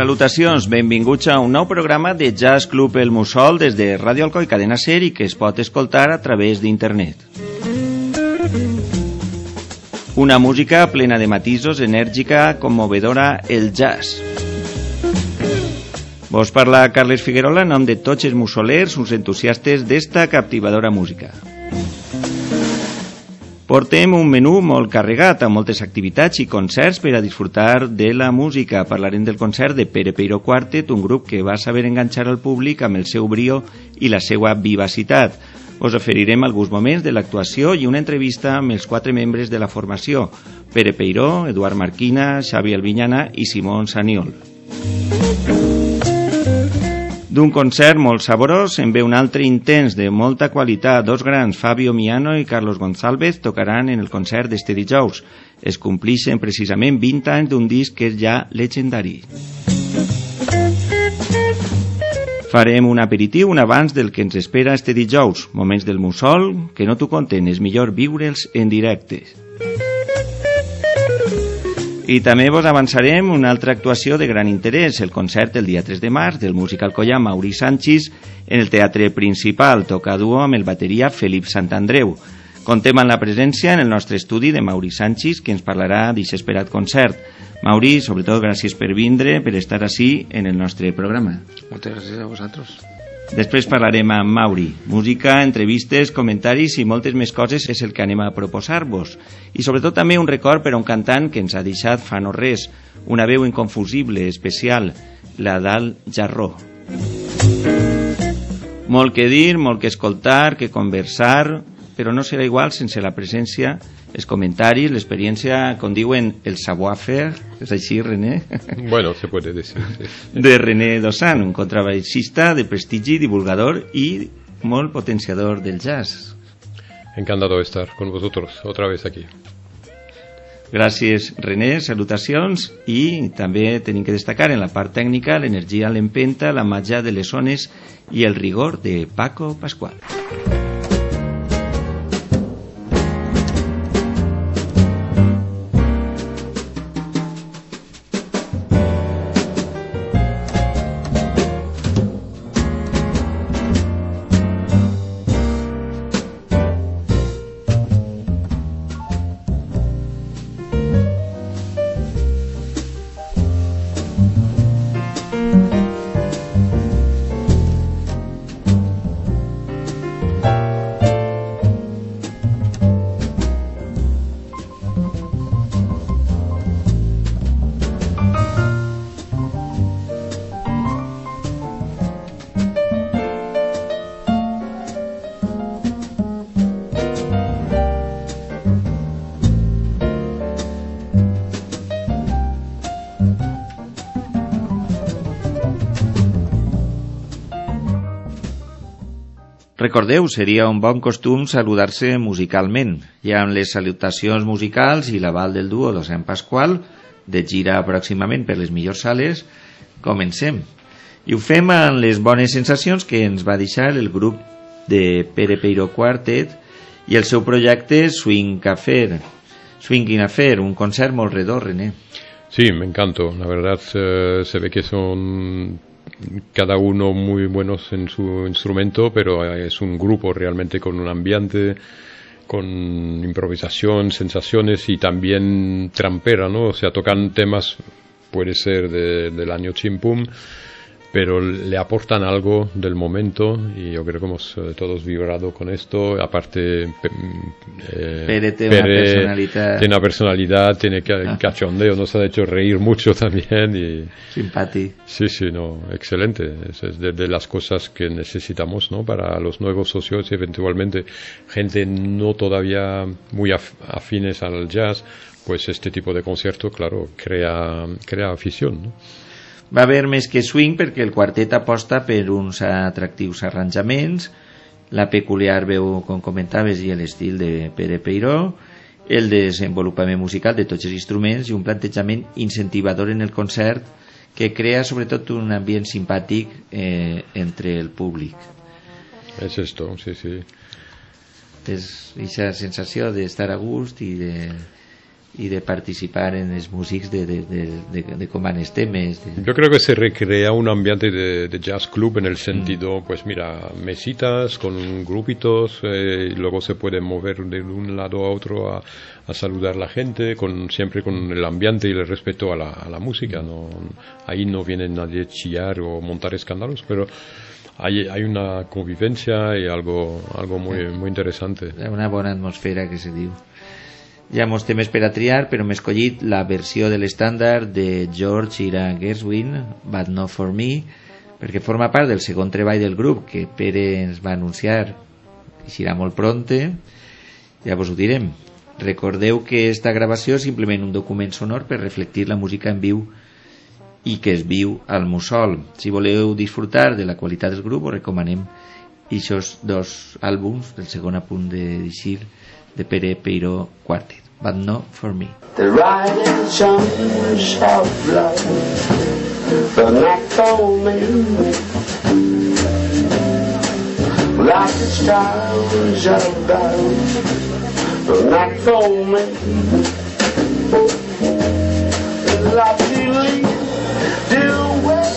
Salutacions, benvinguts a un nou programa de Jazz Club El Mussol des de Ràdio Alcoi Cadena Ser i que es pot escoltar a través d'internet. Una música plena de matisos, enèrgica, commovedora, el jazz. Vos parla Carles Figuerola en nom de tots els mussolers, uns entusiastes d'esta captivadora música. Portem un menú molt carregat amb moltes activitats i concerts per a disfrutar de la música. Parlarem del concert de Pere Peiró Quartet, un grup que va saber enganxar al públic amb el seu brio i la seva vivacitat. Us oferirem alguns moments de l'actuació i una entrevista amb els 4 membres de la formació: Pere Peiró, Eduard Marquina, Xavi Albiñana i Simón Saniol. D'un concert molt saborós en ve un altre intens de molta qualitat. Dos grans, Fabio Miano i Carlos González, tocaran en el concert d'este dijous. Es complixen precisament 20 anys d'un disc que és ja legendari. Farem un aperitiu, un abans del que ens espera este dijous. Moments del mussol que no t'ho conten, és millor viure'ls en directe. I també vos avançarem una altra actuació de gran interès, el concert el dia 3 de març del músic alcoià Mauri Sanchis en el Teatre Principal. Toca duo amb el bateria Felip Santandreu. Contem amb la presència en el nostre estudi de Mauri Sanchis, que ens parlarà d'aquest esperat concert. Mauri, sobretot gràcies per vindre, per estar ací en el nostre programa. Moltes gràcies a vosaltres. Després parlarem amb Mauri. Música, entrevistes, comentaris i moltes més coses és el que anem a proposar-vos. I sobretot també un record per a un cantant que ens ha deixat fa no res, una veu inconfusible, especial, la d'Al Jarró. Molt que dir, molt que escoltar, que conversar, però no serà igual sense la presència, els comentaris, l'experiència, com diuen, el savoir-faire, és així, René? Bueno, se puede decir, sí. De René Dossan, un contrabaixista de prestigi, divulgador i molt potenciador del jazz. Encantado de estar con vosotros otra vez aquí. Gràcies, René, salutacions, i també tenim que destacar en la part tècnica l'energia, l'empenta, la màgia de les ones i el rigor de Paco Pascual. Recordeu, seria un bon costum saludar-se musicalment. Ja amb les salutacions musicals i l'aval del duo de Sant Pasqual, de gira pròximament per les millors sales, comencem. I ho fem amb les bones sensacions que ens va deixar el grup de Pere Peiró Quartet i el seu projecte Swinging Affair, un concert molt redó, René. Sí, me encanto. La verdad, se ve que son cada uno muy buenos en su instrumento, pero es un grupo realmente con un ambiente, con improvisación, sensaciones y también trampera, ¿no? O sea, tocan temas, puede ser del año Chimpum, pero le aportan algo del momento y yo creo que hemos todos vibrado con esto. Aparte, Pere tiene una personalidad, tiene cachondeo, nos ha hecho reír mucho también y simpático. Sí, no, excelente. Es de las cosas que necesitamos, ¿no? Para los nuevos socios y eventualmente gente no todavía muy afines al jazz, pues este tipo de concierto, claro, crea afición, ¿no? Va haver més que swing perquè el quartet aposta per uns atractius arranjaments, la peculiar veu, com comentaves, i l'estil de Pere Peiró, el desenvolupament musical de tots els instruments i un plantejament incentivador en el concert que crea sobretot un ambient simpàtic entre el públic. Es esto, sí. És aquesta sensació d'estar a gust i y de participar en los músics de com van els temes. Yo creo que se recrea un ambiente de jazz club en el sentido, pues mira, mesitas con grupitos, y luego se puede mover de un lado a otro a saludar a la gente, siempre con el ambiente y el respeto a la música. No, ahí no viene nadie a chillar o montar escándalos, pero hay una convivencia y algo muy interesante. Una bona atmosfera, que se diu. Hi ha molts temes per a triar, però m'he escollit la versió de l'estàndard de George Ira Gershwin, But Not For Me, perquè forma part del segon treball del grup, que Pere ens va anunciar i serà molt pronte. Ja vos ho direm. Recordeu que esta gravació és simplement un document sonor per reflectir la música en viu i que es viu al Mussol. Si voleu disfrutar de la qualitat del grup, us recomanem aquests dos àlbums del segon a punt de d'eixir de Pere Peiró Quartet, But Not For Me. The rising sun shall blow, but not for me. Like the stars shall blow, but not for me. Like to lead the way,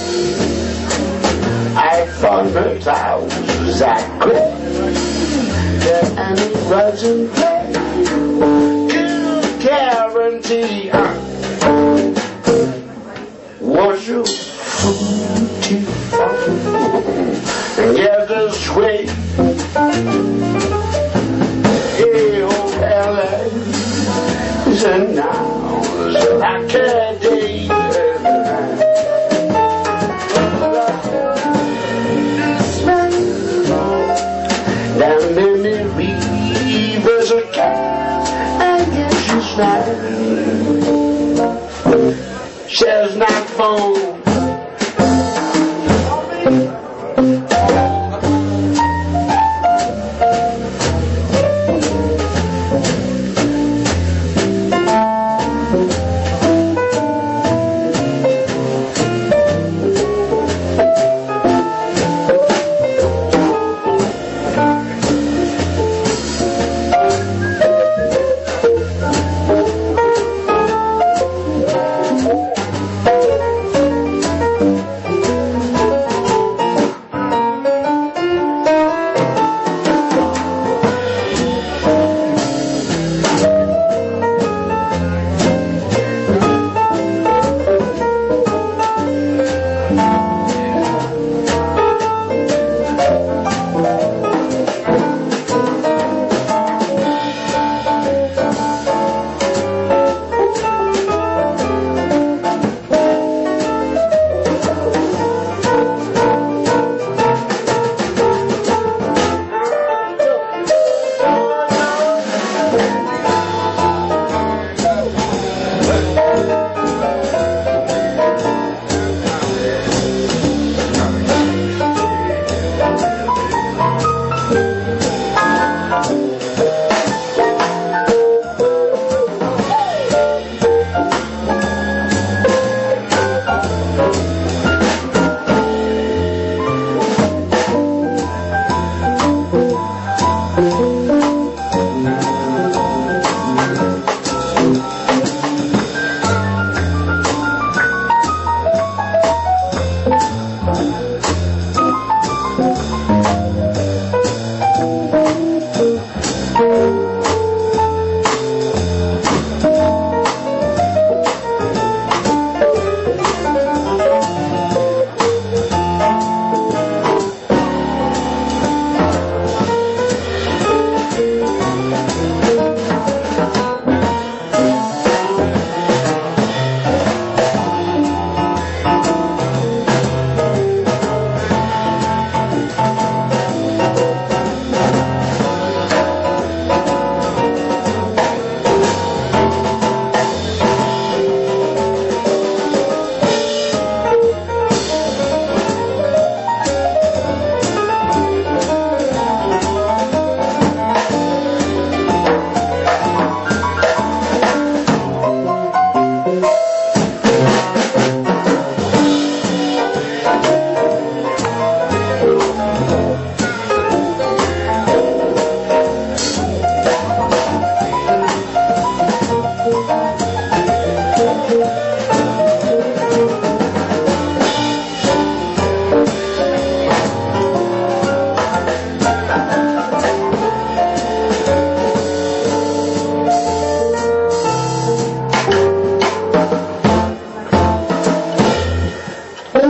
I found the towers I could. And it wasn't play, could guarantee was your fruity and get this way. Hey, oh, LA is now like a day. Down in the rivers of cat, I guess you smile. Says not phone.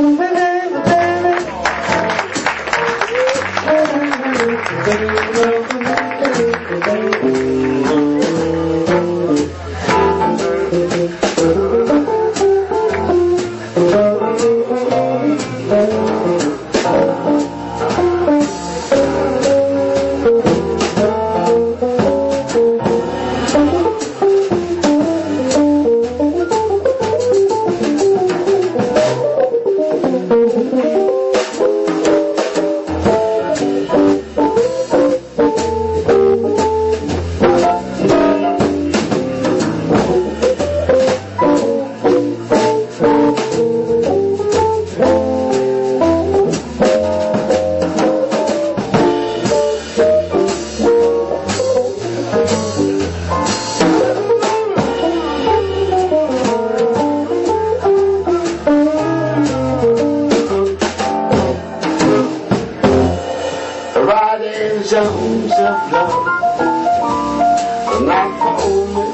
Zones of love, not for me.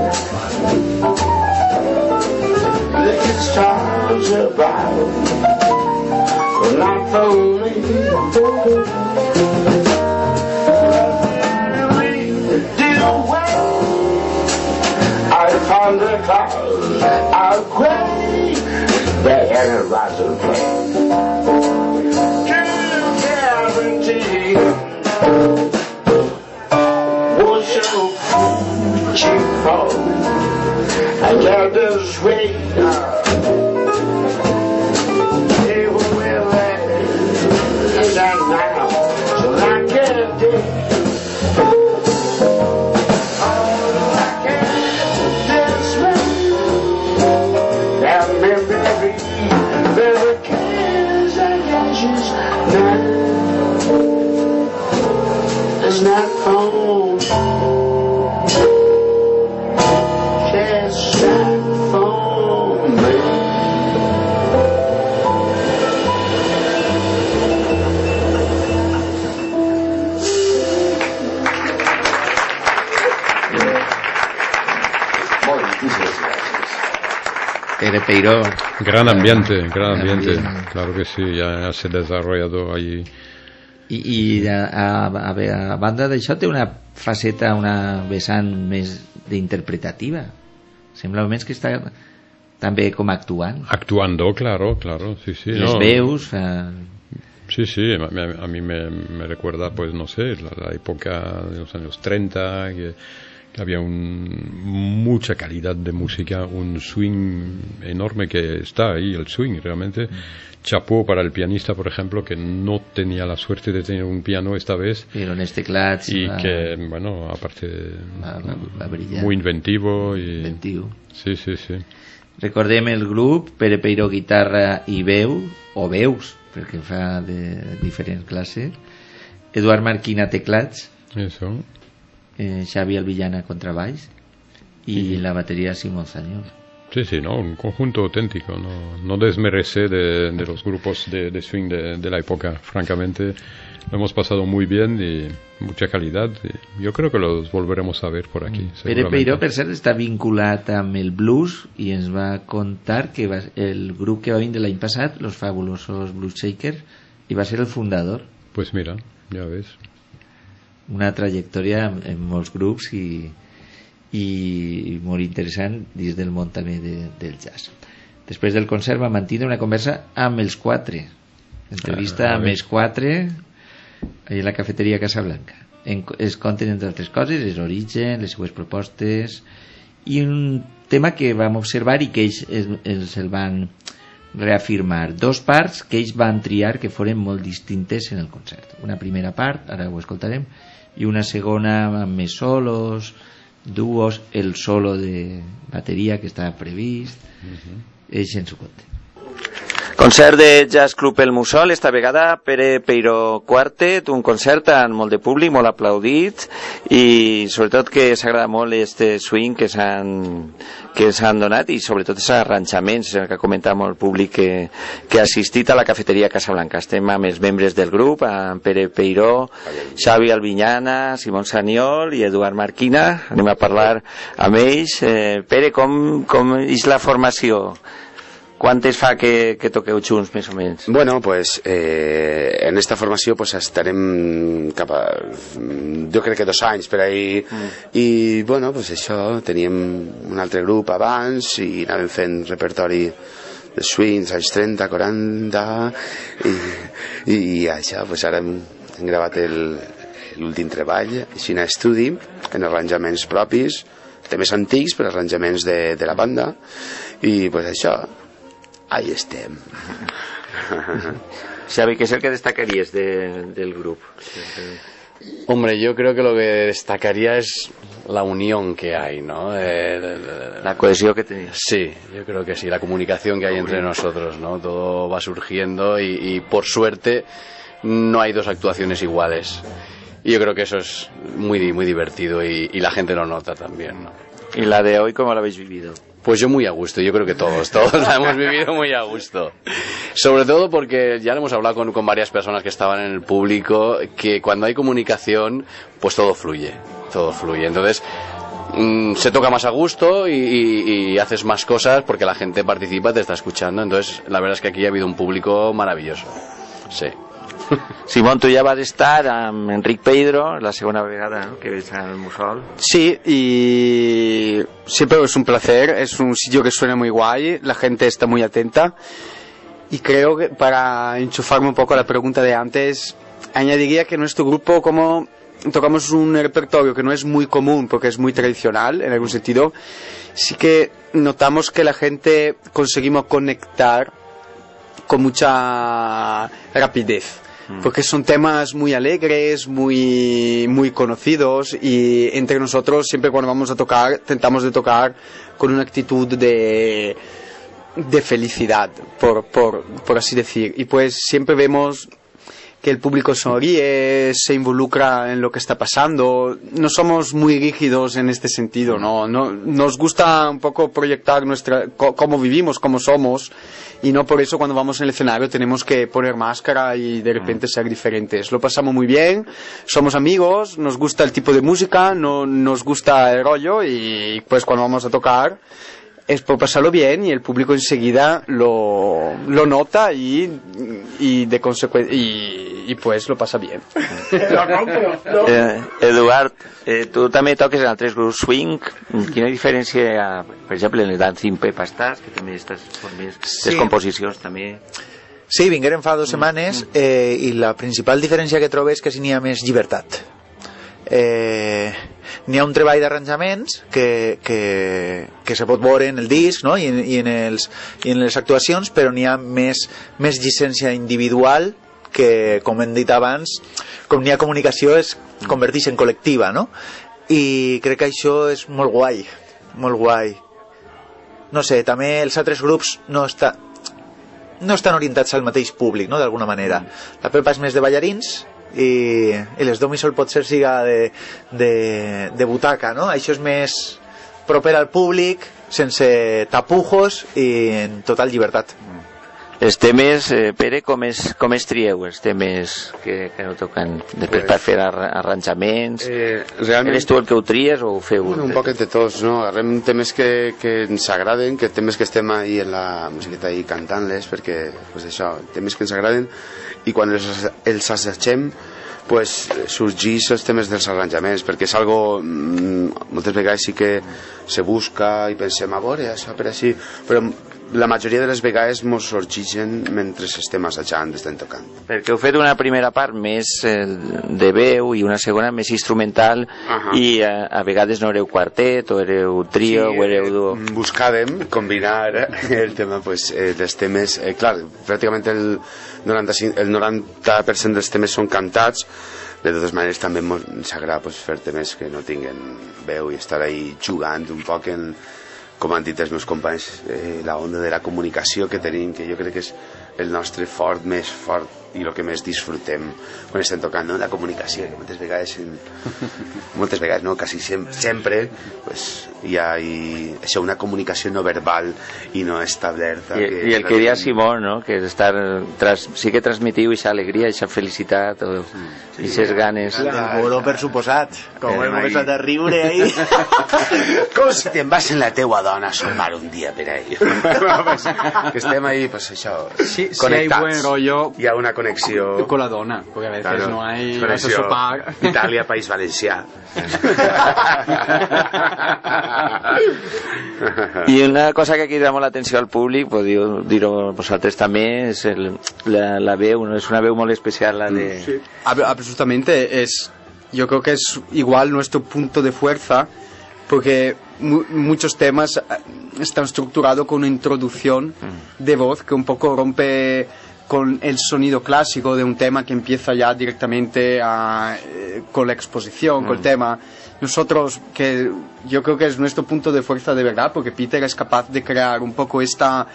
The stars above, not for me. We did away. I found the clouds are gray. The air was a flame. Guarantee. Was your cheap phone? I got this way. They were willing, and now, so I can't do. Oh, I can't this way. That memory, the cares and ashes now. It's not phone. Just not phone, man. Pere Peiró. Gran ambiente, claro que sí, ya se ha desarrollado allí. I a banda d'això té una faceta, una vessant més d'interpretativa. Sembla almenys que està també com actuant. Actuando, claro, sí. Les veus... Sí, a mí me recuerda, pues no sé, la época de los años 30, que había mucha calidad de música, un swing enorme que está ahí, el swing realmente. Chapeau para el pianista, por ejemplo, que no tenía la suerte de tener un piano esta vez. Pero en este teclats y que, bueno, aparte va brillar. Muy inventivo. Sí. Recordem el grup: Pere Peiró, guitarra i veu, o veus, perquè fa de diferents classes. Eduard Marquina, teclats. Eso. Xavi Albillana, contrabaix. Y la batería Simón Zañor. Sí, no, un conjunto auténtico, no desmerece de los grupos de swing de la época. Francamente, lo hemos pasado muy bien y mucha calidad. Y yo creo que los volveremos a ver por aquí. Pere Peiró, per cert, està vinculat amb el blues i ens va contar que el grup que va vindre l'any passat, los fabulosos Blues Shakers, i va ser el fundador. Pues mira, ya ves. Una trajectòria en molts grups i molt interessant dins del món també del jazz. Després del concert va mantenir una conversa amb els quatre, entrevista amb els quatre a la cafeteria Casablanca. Es conten, entre altres coses, els orígens, les seues propostes i un tema que vam observar i que ells el van reafirmar, dos parts que ells van triar que foren molt distintes en el concert. Una primera part, ara ho escoltarem, i una segona amb més solos, duos, el solo de bateria que estava previst. Ells ens ho conten. Concert de Jazz Club El Mussol, esta vegada Pere Peiró Quartet, un concert amb molt de públic, molt aplaudit i sobretot que s'agrada molt este swing que s'han donat i sobretot els arranjaments que ha comentat molt el públic que ha assistit a la cafeteria Casablanca. Estem amb els membres del grup, amb Pere Peiró, Xavi Albiñana, Simón Saniol i Eduard Marquina. Anem a parlar amb ells. Pere, com és la formació? Quantes fa que toqueu junts, més o menys? Bueno, pues en esta formació pues estarem cap a jo crec que 2 anys per ahí i bueno, pues això, teníem un altre grup abans i anàvem fent repertori de swings anys 30, 40 i això, pues ara hem gravat l'últim treball així en estudi, en arranjaments propis, temes antics però arranjaments de la banda i pues això, ahí estem. Xavi, ¿qué es el que destacarías del grupo? Hombre, yo creo que lo que destacaría es la unión que hay, ¿no? La cohesión que tenéis. Sí, yo creo que sí, la comunicación que hay entre nosotros, ¿no? Todo va surgiendo y por suerte no hay 2 actuaciones iguales. Y yo creo que eso es muy, muy divertido y la gente lo nota también, ¿no? ¿Y la de hoy cómo la habéis vivido? Pues yo muy a gusto, yo creo que todos la hemos vivido muy a gusto. Sobre todo porque ya lo hemos hablado con varias personas que estaban en el público, que cuando hay comunicación, pues todo fluye. Entonces, se toca más a gusto y haces más cosas porque la gente participa, te está escuchando. Entonces, la verdad es que aquí ha habido un público maravilloso. Sí. Simón, tu ja vas estar amb Enric Pedro la segona vegada, ¿no?, que ves al Mussol. Sí, y siempre es un placer, es un sitio que suena muy guay, la gente está muy atenta y creo que para enchufarme un poco a la pregunta de antes, añadiría que nuestro grupo, como tocamos un repertorio que no es muy común porque es muy tradicional en algún sentido, sí que notamos que la gente conseguimos conectar con mucha rapidez. Porque son temas muy alegres, muy conocidos y entre nosotros siempre cuando vamos a tocar tratamos de tocar con una actitud de felicidad, por así decir, y pues siempre vemos que el público sonríe, se involucra en lo que está pasando. No somos muy rígidos en este sentido, no nos gusta un poco proyectar cómo vivimos, cómo somos, y no por eso cuando vamos en el escenario tenemos que poner máscara y de repente ser diferentes. Lo pasamos muy bien, somos amigos, nos gusta el tipo de música, nos gusta el rollo, y pues cuando vamos a tocar es por pasarlo bien y el público enseguida lo nota y de consecuencia y pues lo pasa bien. Eduard, tu també toques en altres grups swing. Quina diferència hi ha, per exemple, en el Dancing Peppa Stars, que també estàs formant les composicions també? Sí, vinguérem fa 2 setmanes i la principal diferència que trobo és que si n'hi ha més llibertat. N'hi ha un treball d'arranjaments que se pot veure en el disc, no? I en les actuacions, però n'hi ha més llicència individual que, com hem dit abans, com n'hi ha comunicació es converteix en col·lectiva, no? I crec que això és molt guai, molt guai. No sé, també els altres grups no estan orientats al mateix públic, no?, d'alguna manera. La Pepa és més de ballarins i les Domisol potser siga de butaca, no? Això és més proper al públic, sense tapujos i en total llibertat. Els temes, Pere, com es trieu els temes que no toquen després per fer arranjaments? Realment, eres tu el que ho tries o ho feu? Un poquet de tots, no? Agarrem temes que ens agraden, que temes que estem ahí en la musiqueta ahí cantant-les, perquè pues això, temes que ens agraden, i quan els assagem pues sorgeix els temes dels arranjaments, perquè és algo moltes vegades sí que se busca i pensem a veure això per així, però la majoria de les vegades mos sorgeixen mentre estem assajant, estem tocant. Perquè heu fet una primera part més de veu i una segona més instrumental, i a vegades no éreu quartet o éreu trio, sí, o éreu duo. Buscàvem combinar el tema, pues, dels temes, clar, pràcticament el 90% dels temes són cantats. De totes maneres també ens agrada pues, fer temes que no tinguen veu i estar ahí jugant un poc en, com han dit els meus companys, la onda de la comunicació que tenim, que jo crec que és el nostre fort més fort el que més disfrutem quan estem tocant, no? La comunicació, que moltes vegades no, quasi sempre pues, hi ha això, una comunicació no verbal i no establerta. I el que deia Simón, no? Que sí que transmitiu aquesta alegria, aquesta felicitat, aquestes ganes. El bolo, per suposat. Com hem començat a riure ahí. Com si te'n vas en la teua dona a sumar un dia per ahí. Que estem ahí, pues això, si conectats. hay buen rollo, hi ha una connexió con la dona, porque a veces claro, no hay connexió vas a sopar. Itàlia, País Valencià. I una cosa que crida molt l'atenció al públic, podeu dir-ho vosaltres també, és la veu, no? És una veu molt especial la de... Sí. Absolutamente, yo creo que es igual nuestro punto de fuerza, porque muchos temas están estructurados con una introducción de voz que un poco rompe con el sonido clásico de un tema que empieza ya directamente con la exposición, con el tema. Nosotros, que yo creo que es nuestro punto de fuerza de verdad, porque Peter es capaz de crear un poco esta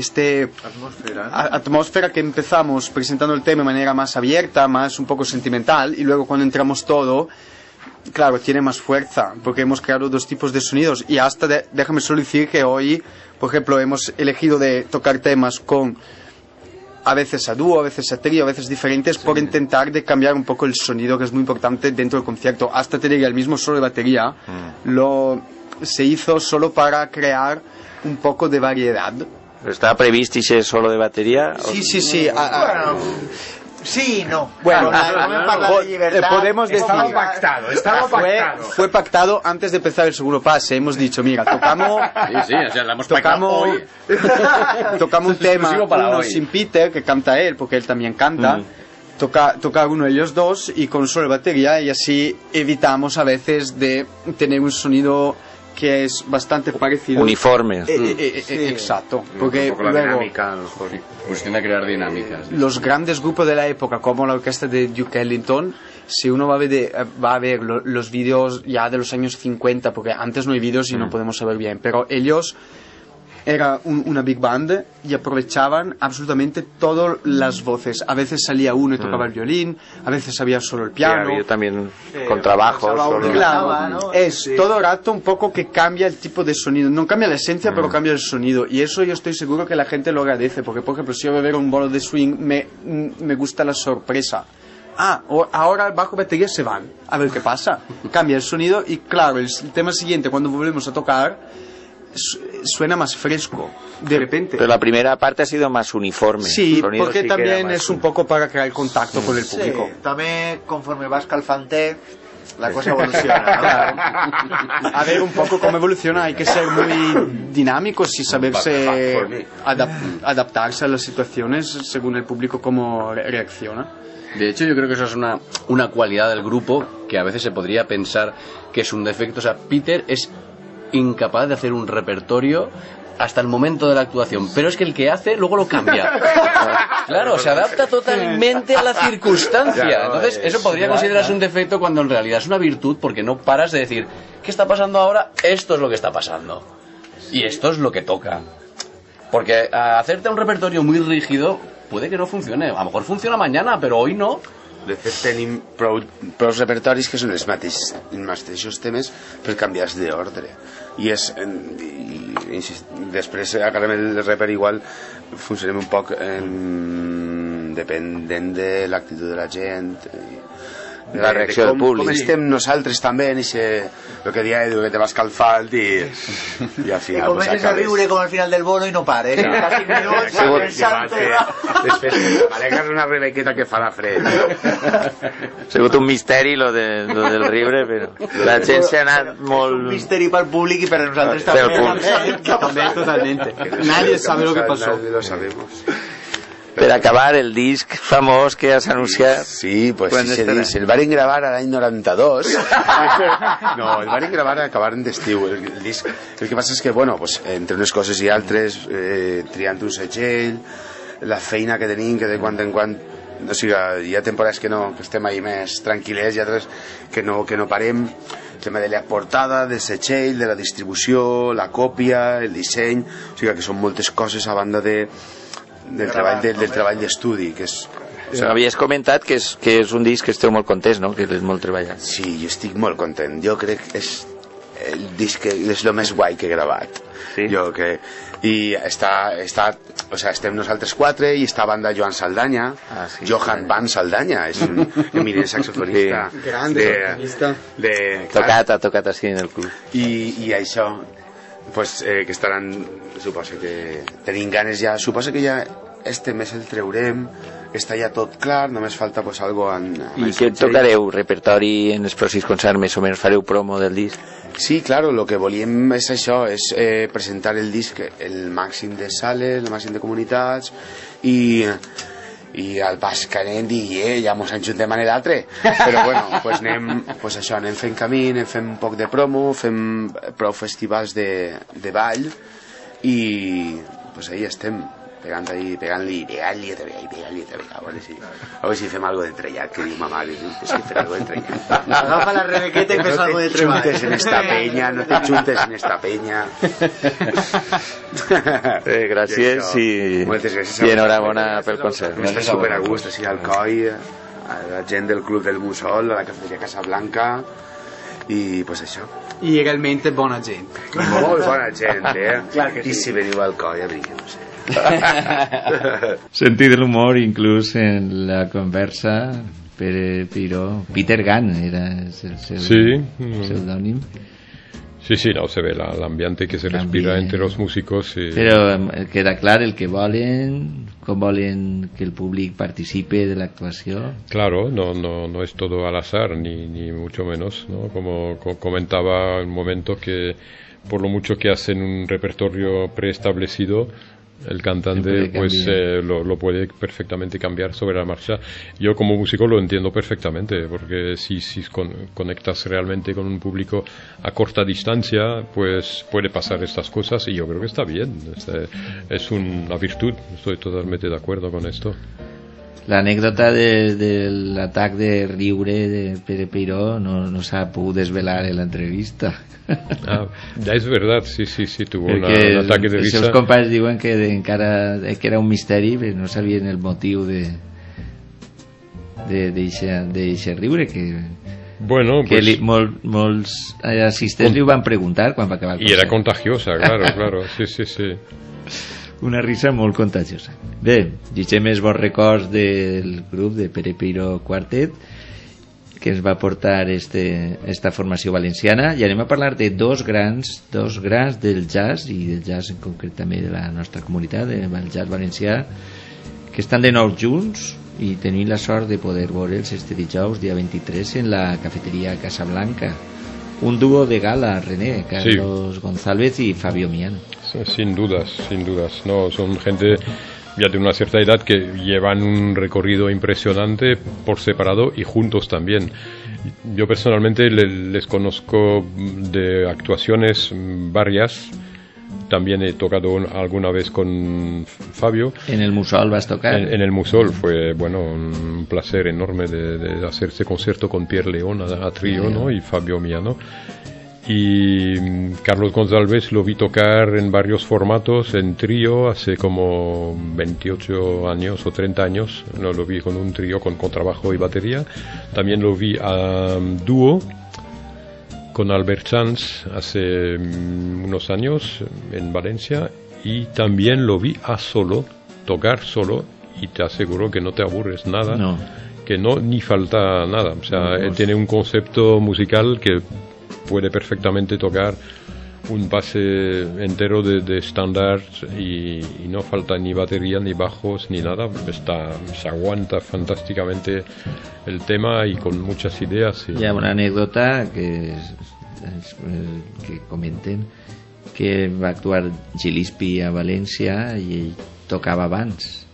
atmósfera que empezamos presentando el tema de manera más abierta, más un poco sentimental, y luego cuando entramos todo, claro, tiene más fuerza, porque hemos creado dos tipos de sonidos. Y hasta, déjame solo decir que hoy, por ejemplo, hemos elegido de tocar temas con a veces a dúo, a veces a trío, a veces diferentes, por intentar de cambiar un poco el sonido, que es muy importante dentro del concierto. Hasta te diría, el mismo solo de batería se hizo solo para crear un poco de variedad. ¿Estaba previsto ese solo de batería? Sí. Bueno, sí, no. Bueno, podemos decir. Estaba pactado. Fue pactado antes de empezar el segundo pase. Hemos dicho, mira, tocamos. Sí, o sea, la hemos pactado hoy. Tocamos un tema, para uno hoy. sin Peter, que canta él, porque él también canta. Toca uno de ellos dos y con solo batería, y así evitamos a veces de tener un sonido que es bastante parecido. Uniforme. Exacto. Porque un poco la luego, dinámica, Pues tiende a crear dinámicas. los grandes grupos de la época, como la orquesta de Duke Ellington, si uno va a ver los vídeos ya de los años 50, porque antes no hay vídeos y no podemos saber bien, pero ellos era una big band y aprovechaban absolutamente todas las voces. A veces salía uno y tocaba el violín, a veces había solo el piano. Había también contrabajos. Claro, ¿no? es todo el rato un poco que cambia el tipo de sonido. No cambia la esencia, pero cambia el sonido. Y eso yo estoy seguro que la gente lo agradece. Porque, por ejemplo, si yo voy a ver un bolo de swing, me gusta la sorpresa. Ahora el bajo y batería se van. A ver qué pasa. Cambia el sonido y, claro, el tema siguiente, cuando volvemos a tocar, suena más fresco, de repente. Pero la primera parte ha sido más uniforme. Sí, Sonido porque sí que también era más es un poco para crear el contacto con el público. Sí, también conforme vas calfante, la cosa evoluciona, ¿no? A ver un poco cómo evoluciona. Hay que ser muy dinámicos y saberse adaptarse a las situaciones según el público cómo reacciona. De hecho, yo creo que eso es una cualidad del grupo que a veces se podría pensar que es un defecto. O sea, Peter es incapaz de hacer un repertorio hasta el momento de la actuación, pero es que el que hace luego lo cambia. Claro, se adapta totalmente a la circunstancia. Entonces, eso podría considerarse un defecto cuando en realidad es una virtud, porque no paras de decir, ¿qué está pasando ahora? Esto es lo que está pasando. Y esto es lo que toca. Porque hacerte un repertorio muy rígido puede que no funcione. A lo mejor funciona mañana, pero hoy no. De fet, tenim prou repertoris que són els mateixos temes per canviar d'ordre. I després agarrem el reper igual, funcionem un poc dependent de l'actitud de la gent, de la reacció del públic. Com estem nosaltres també en el que dia Edu, que te vas calfant i al final comences a riure com al final del bolo i no pares. Després m'alegres una rebequeta que farà fred. Ha sigut un misteri lo del riure, però la gent s'ha anat molt... Un misteri pel públic i per a nosaltres també. También totalmente. Nadie sabe lo que pasó. Nadie lo sabemos. Per acabar, el disc famós que has anunciat. Sí, pues ese disc el varen gravar a l'any 92. No, el varen gravar a acabar d'estiu el disc. El que passa és que, bueno, pues, entre unes coses i altres, triant un segell, la feina que tenim, que de quan en quan, o sigui, hi ha temporades que estem ahí més tranquil·lets i altres que no parem. El tema de la portada, del segell, de la distribució, la còpia, el disseny, o sigui que són moltes coses a banda del treball d'estudi, que és Havies comentat que és un disc que esteu molt contents, no? Que és molt treballat. Sí, jo estic molt content. Jo crec que és el disc que és el més guai que he gravat. Sí? Jo crec. I estem nosaltres 4 i està banda Joan Saldaña, Johan Van Saldaña, és un eminent saxofonista. Ha tocat així en el club. I això, pues, que estaran, suposo que tenim ganes ja, suposo que ja este mes el treurem, està ja tot clar, només falta pues algo I què tocareu? Repertori en els pròxims concerts, més o menys fareu promo del disc? Sí, claro, lo que volíem és això, és presentar el disc el màxim de sales, el màxim de comunitats i al pas que anem digui, ja mos enjuntem a l'altre, però bueno, pues anem fent camí, anem fent un poc de promo, fem prou festivals de ball i pues ahí estem pegant-li, a veure si fem algo d'entrellat, que diu mamà, que és que fer algo d'entrellat. Agafa la rebequeta i fes algo de treball. No te juntes en esta peña, no te juntes en esta peña. Gràcies i enhorabona pel concert. Està super a gust, així al coll, a la gent del Club del Mussol, a la cafeteria Casablanca, i pues això. I realmente bona gent. Molt bona gent, Clar que sí. I si veniu al coll, a brillar, no sé. Sentit l'humor inclús en la conversa. Peter Gunn era el pseudònim. Sí, no, se ve l'ambiente que se respira entre los músicos. Pero queda clar el que volen, com volen que el públic participe de l'actuació. Claro, no es todo al azar, ni mucho menos, ¿no? Como comentaba en un momento, que por lo mucho que hacen un repertorio preestablecido, el cantante pues lo puede perfectamente cambiar sobre la marcha. Yo como músico lo entiendo perfectamente, porque si conectas realmente con un público a corta distancia, pues puede pasar estas cosas, y yo creo que está bien. Es una virtud, estoy totalmente de acuerdo con esto. L'anécdota del atac de riure de Pere Peiró no s'ha pogut desvelar en l'entrevista. Ya es verdad, sí, tuvo un ataque de risa. Els seus companys diuen que encara que era un misteri, però no sabien el motiu d'eixe riure, que bueno, que pues, molts assistents li ho van preguntar quan va acabar el concert. Y era contagiosa, claro, sí. Una risa molt contagiosa. Bé, llegem els bons records del grup de Pere Peiró Quartet, que ens va portar esta formació valenciana, i anem a parlar de dos grans del jazz, i del jazz en concret també de la nostra comunitat, del jazz valencià, que estan de nou junts, i tenim la sort de poder veure'ls este dijous, dia 23, en la cafeteria Casablanca. Un dúo de gala, René, Carlos González y Fabio Mian. Sin dudas, no, son gente ya de una cierta edad que llevan un recorrido impresionante por separado y juntos también. Yo personalmente les conozco de actuaciones varias. También he tocado alguna vez con Fabio. ¿En el Mussol vas a tocar? En el Mussol fue, un placer enorme de hacer este concierto con Pierre León a trío, ¿no? Y Fabio Miano. Y Carlos González lo vi tocar en varios formatos, en trío, hace como 28 años o 30 años. Lo vi con un trío con contrabajo y batería. También lo vi a dúo con Albert Sanz hace unos años en Valencia, y también lo vi a solo, tocar solo, y te aseguro que no te aburres nada, que ni falta nada. O sea, tiene un concepto musical que puede perfectamente tocar un pase entero de estándar, y no falta ni batería, ni bajos, ni nada. Se aguanta fantásticamente el tema y con muchas ideas. Hi ha una anécdota que comenten que va actuar Gillespie a València i ell tocava abans.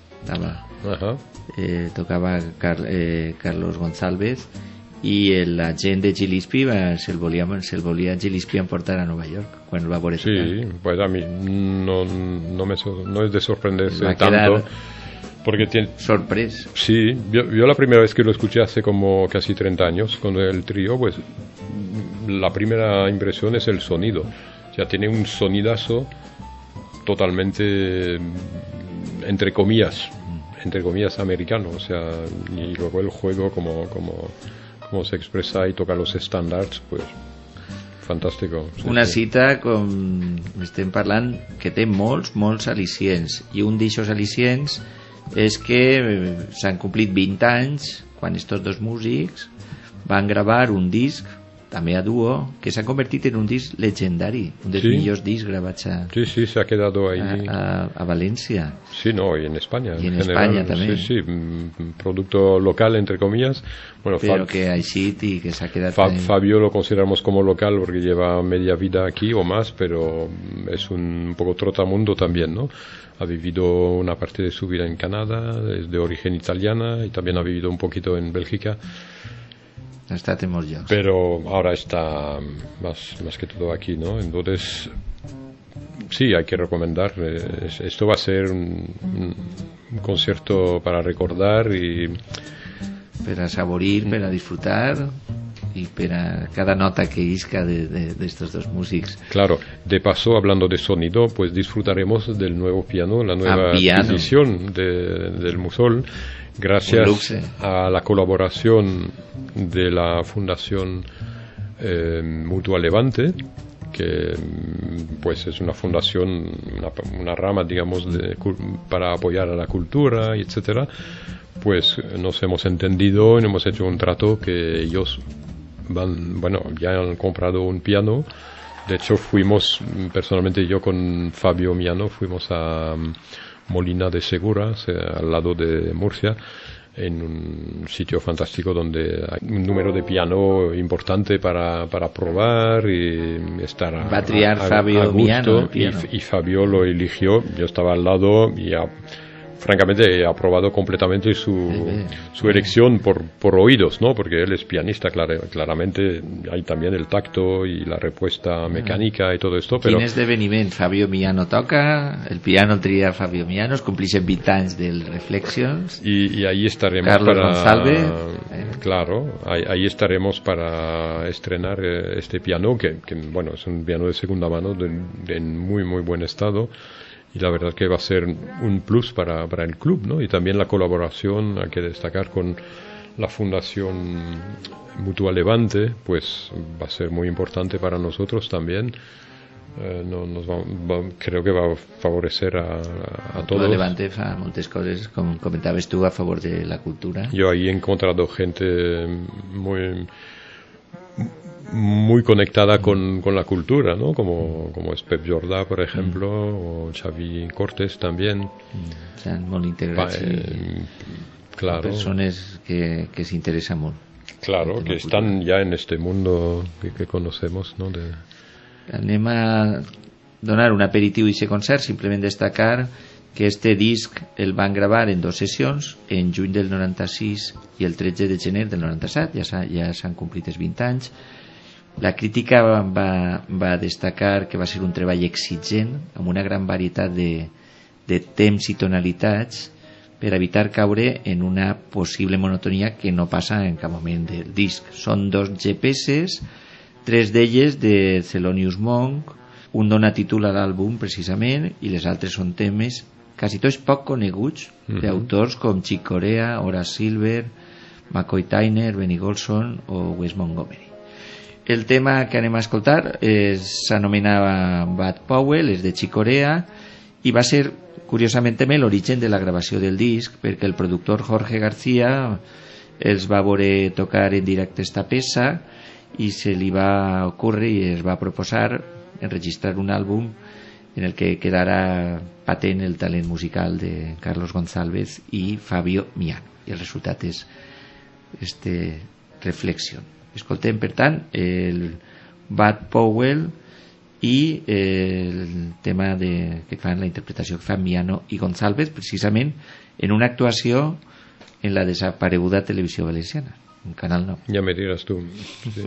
Tocava Carlos González, i la gent de Gillespie se'l volia Gillespie emportar a Nova York quan el va veure tocar. Sí, pues a mí no es de sorprenderse tanto, porque tiene sorpresa. Sí, yo la primera vez que lo escuché hace como casi 30 años con el trío, pues la primera impresión es el sonido. O sea, tiene un sonidazo totalmente, entre comillas, entre comillas, americano, o sea, y luego el juego como se expresa y toca los estándares, pues fantàstico. Sí, una sí. cita com estem parlant que té molts al·licients, i un d'aixòs al·licients és que s'han complit 20 anys quan estos dos músics van gravar un disc també a duo, que s'ha convertit en un disc legendari, un dels millors discs gravats sí, se ha quedado ahí a València. Sí, no, y en España. Y en general, España también. Sí, producto local, entre comillas. Bueno, pero que ha eixit y que s'ha quedat... Fabio lo consideramos como local porque lleva media vida aquí o más, pero es un poco trotamundo también, ¿no? Ha vivido una parte de su vida en Canadá, es de origen italiana y también ha vivido un poquito en Bélgica. Ha estat en molts llocs. Pero ahora está más que todo aquí, ¿no? Entonces, sí, hay que recomendar. Esto va a ser un concierto para recordar y... Per a saborir, per a disfrutar y per a cada nota que isca de estos dos músics. Claro, de paso, hablando de sonido, pues disfrutaremos del nuevo piano, la nueva adquisición del Musol, gracias a la colaboración de la Fundación Mutua Levante, que pues es una fundación, una rama, digamos, para apoyar a la cultura, etcétera. Pues nos hemos entendido y hemos hecho un trato que ellos ya han comprado un piano. De hecho, fuimos, personalmente yo con Fabio Miano, fuimos a Molina de Segura, al lado de Murcia, en un sitio fantástico donde hay un número de piano importante para probar y estar Va a triar Fabio a gusto. Miano el piano. Y Fabio lo eligió, yo estaba al lado y francamente he aprobado completamente su elección por oídos, ¿no? Porque él es pianista, claramente hay también el tacto y la respuesta mecánica y todo esto, però... Quin esdeveniment? Fabio Miano toca, el piano el tria Fabio Miano, es complixen 20 anys del Reflections. Y ahí estaremos Carlos González. Claro, ahí estaremos para estrenar este piano, que bueno, es un piano de segunda mano, en muy buen estado. Y la verdad que va a ser un plus para el club, ¿no? Y también la colaboración, hay que destacar, con la Fundación Mutua Levante, pues va a ser muy importante para nosotros también. Creo que va a favorecer a todos. Mutua Levante fa moltes coses, com comentaves tu, a favor de la cultura. Yo ahí he encontrado gente muy conectada con la cultura, ¿no? Como es Pep Jordà, por ejemplo, o Xavi Cortés también. Estan molt integrats. Claro. Persones que s'interessen molt. Claro, que están ya en este mundo que conocemos, ¿no? Anem a donar un aperitiu i aquest concert, simplement destacar que este disc el van gravar en 2 sessions, en juny del 96 i el 13 de gener del 97, ja s'han complit els 20 anys. La crítica va destacar que va ser un treball exigent, amb una gran varietat de temps i tonalitats, per evitar caure en una possible monotonia que no passa en cap moment del disc. Són 2 GPS, 3 d'elles de Thelonious Monk, un dona títol a l'àlbum precisament, i les altres són temes quasi tots poc coneguts d'autors com Chick Corea, Horace Silver, McCoy Tyner, Benny Golson o Wes Montgomery. El tema que anem a escoltar s'anomenava Bud Powell, és de Chick Corea, i va ser curiosament també l'origen de la gravació del disc, perquè el productor Jorge García els va veure tocar en directe esta peça i se li va ocórrer i es va proposar enregistrar un àlbum en el que quedara patent el talent musical de Carlos González i Fabio Miano, i el resultat és Reflexion. Escoltem, per tant, el Bud Powell i el tema que fan, la interpretació que fan Miano i González, precisament en una actuació en la desapareguda Televisió Valenciana, en Canal 9. Ya me dirás tú. Sí.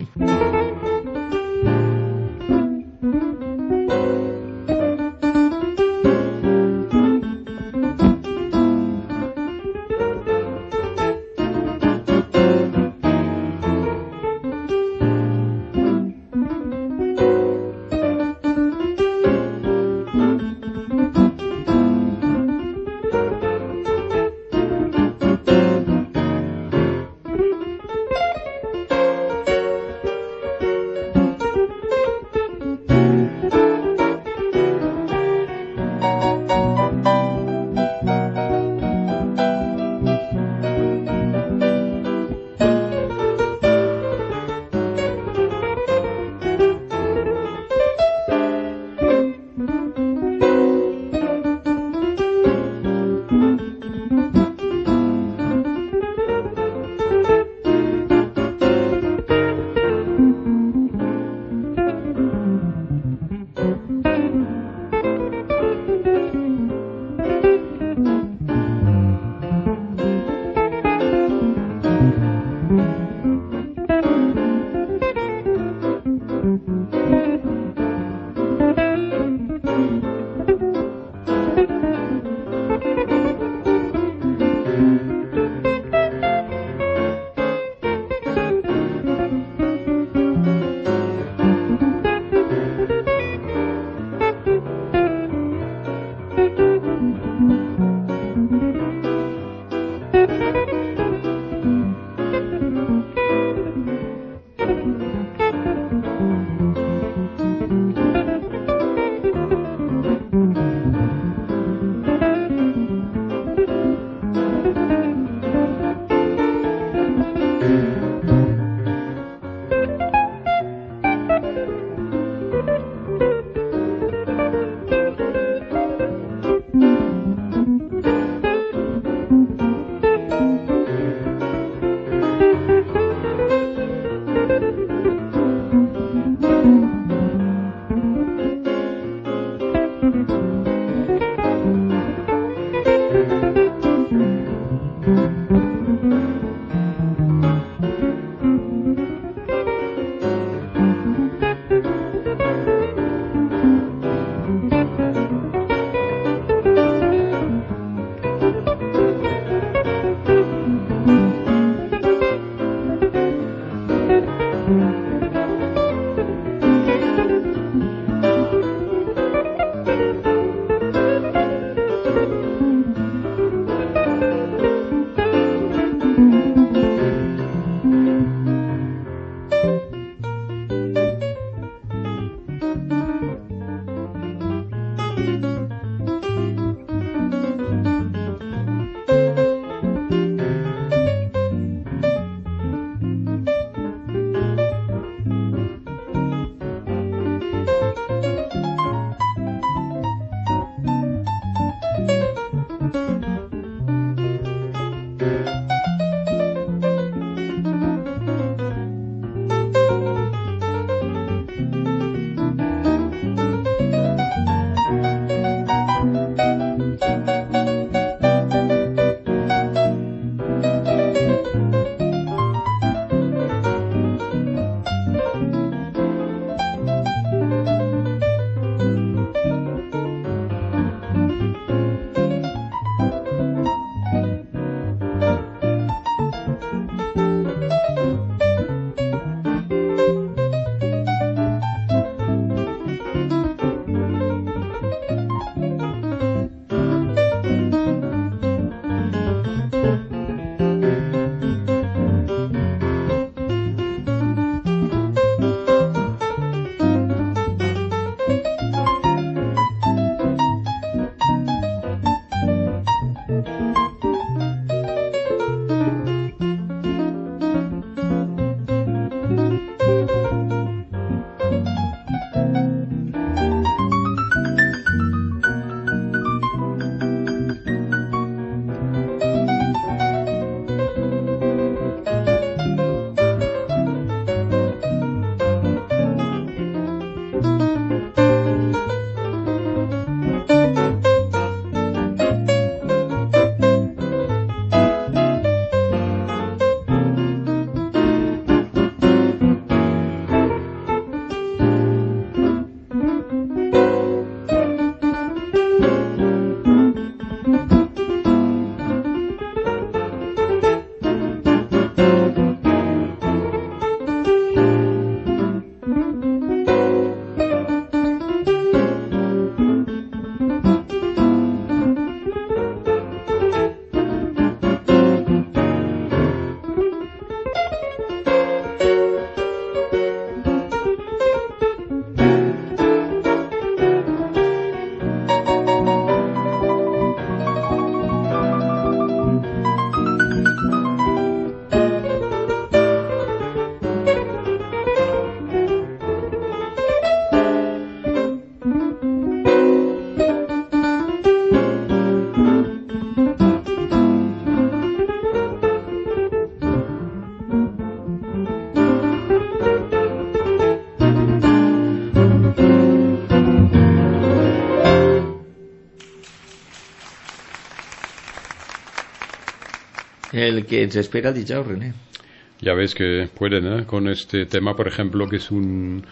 el que ens espera el dijous, René. Ya ves que pueden, ¿eh? Con este tema, por ejemplo, que es un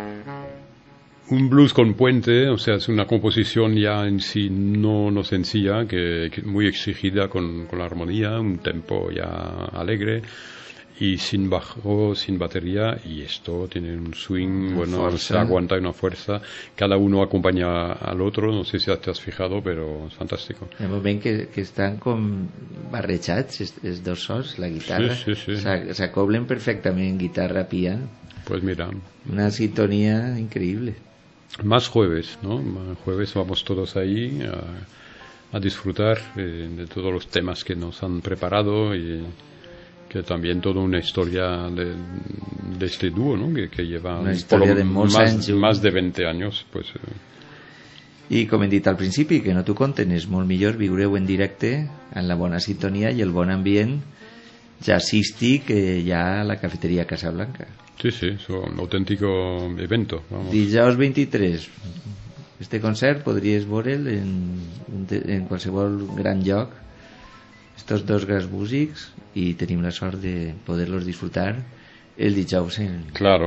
blues con puente, o sea, es una composición ya en sí no sencilla, que muy exigida con la armonía, un tempo ya alegre, y sin bajo, sin batería, y esto tiene un swing, se aguanta una fuerza, cada uno acompaña al otro, no sé si te has fijado, pero es fantástico. Ven que estan com barrejats els dos sons, la guitarra, sí. s'acoblen perfectament guitarra, piano. Pues mira, una sintonía increíble. Más jueves, ¿no? Jueves vamos todos ahí a disfrutar de todos los temas que nos han preparado y que también toda una historia de este dúo, ¿no? Que lleva una historia de más de 20 años, pues. I com hem dit al principi, que no t'ho conten, és molt millor viure-ho en directe, en la bona sintonia i el bon ambient jazzístic que hi ha a la cafeteria Casablanca. Sí, es un auténtico evento. Vamos. Dijous 23. Este concert podries veure'l en qualsevol gran lloc. Estos dos grans músics, y tenim la sort de poderlos disfrutar el dijous en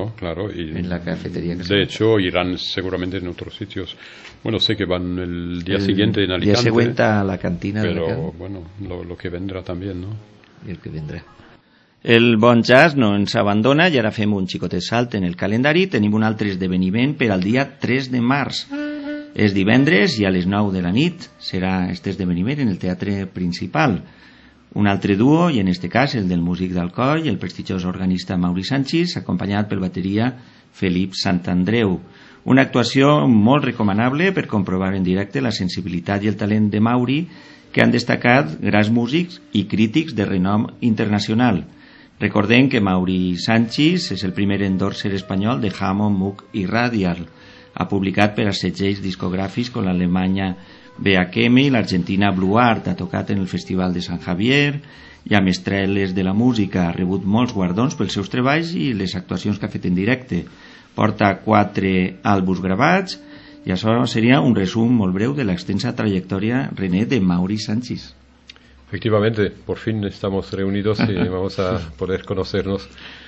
la cafetería. De hecho, irán seguramente en otros sitios. Bueno, sé que van el día siguiente en Alicante. El día siguiente a la cantina. Pero bueno, lo que vendrá también, ¿no? El que vendrá. El bon jazz no ens abandona i ara fem un xicotet salt en el calendari. Tenim un altre esdeveniment per al dia 3 de març. És divendres i a les 9 de la nit serà este esdeveniment en el teatre principal. Un altre duo, i en este cas el del músic d'Alcoi, el prestigiós organista Mauri Sanchis, acompanyat pel bateria Felip Santandreu. Una actuació molt recomanable per comprovar en directe la sensibilitat i el talent de Mauri, que han destacat grans músics i crítics de renom internacional. Recordem que Mauri Sanchis és el primer endorser espanyol de Hammond, Moog i Radial. Ha publicat per a segells discogràfics com l'Alemanya BHM i l'Argentina Blue Art. Ha tocat en el Festival de San Javier i amb estreles de la música. Ha rebut molts guardons pels seus treballs i les actuacions que ha fet en directe. Porta 4 àlbums gravats i això seria un resum molt breu de l'extensa trayectoria, René, de Mauri Sanchis. Efectivamente, por fin estamos reunidos y vamos a poder conocernos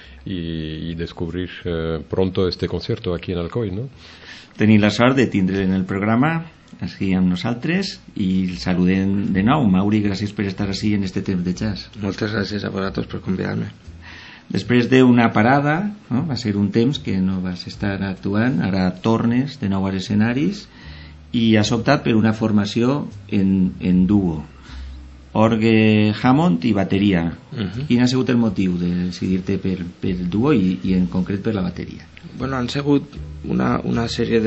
y descubrir pronto este concierto aquí en Alcoi, ¿no? Tenim la sort de tindre'l en el programa així amb nosaltres i el saludem de nou. Mauri, gràcies per estar així en este temps de jazz. Moltes gràcies a vosaltres per convidar-me. Després d'una parada, no? Va ser un temps que no vas estar actuant, ara tornes de nou als escenaris i has optat per una formació en duo, orgue Hammond i bateria. Quin ha sigut el motiu de decidir-te per el duo i en concret per la bateria? Bueno, han sigut una sèrie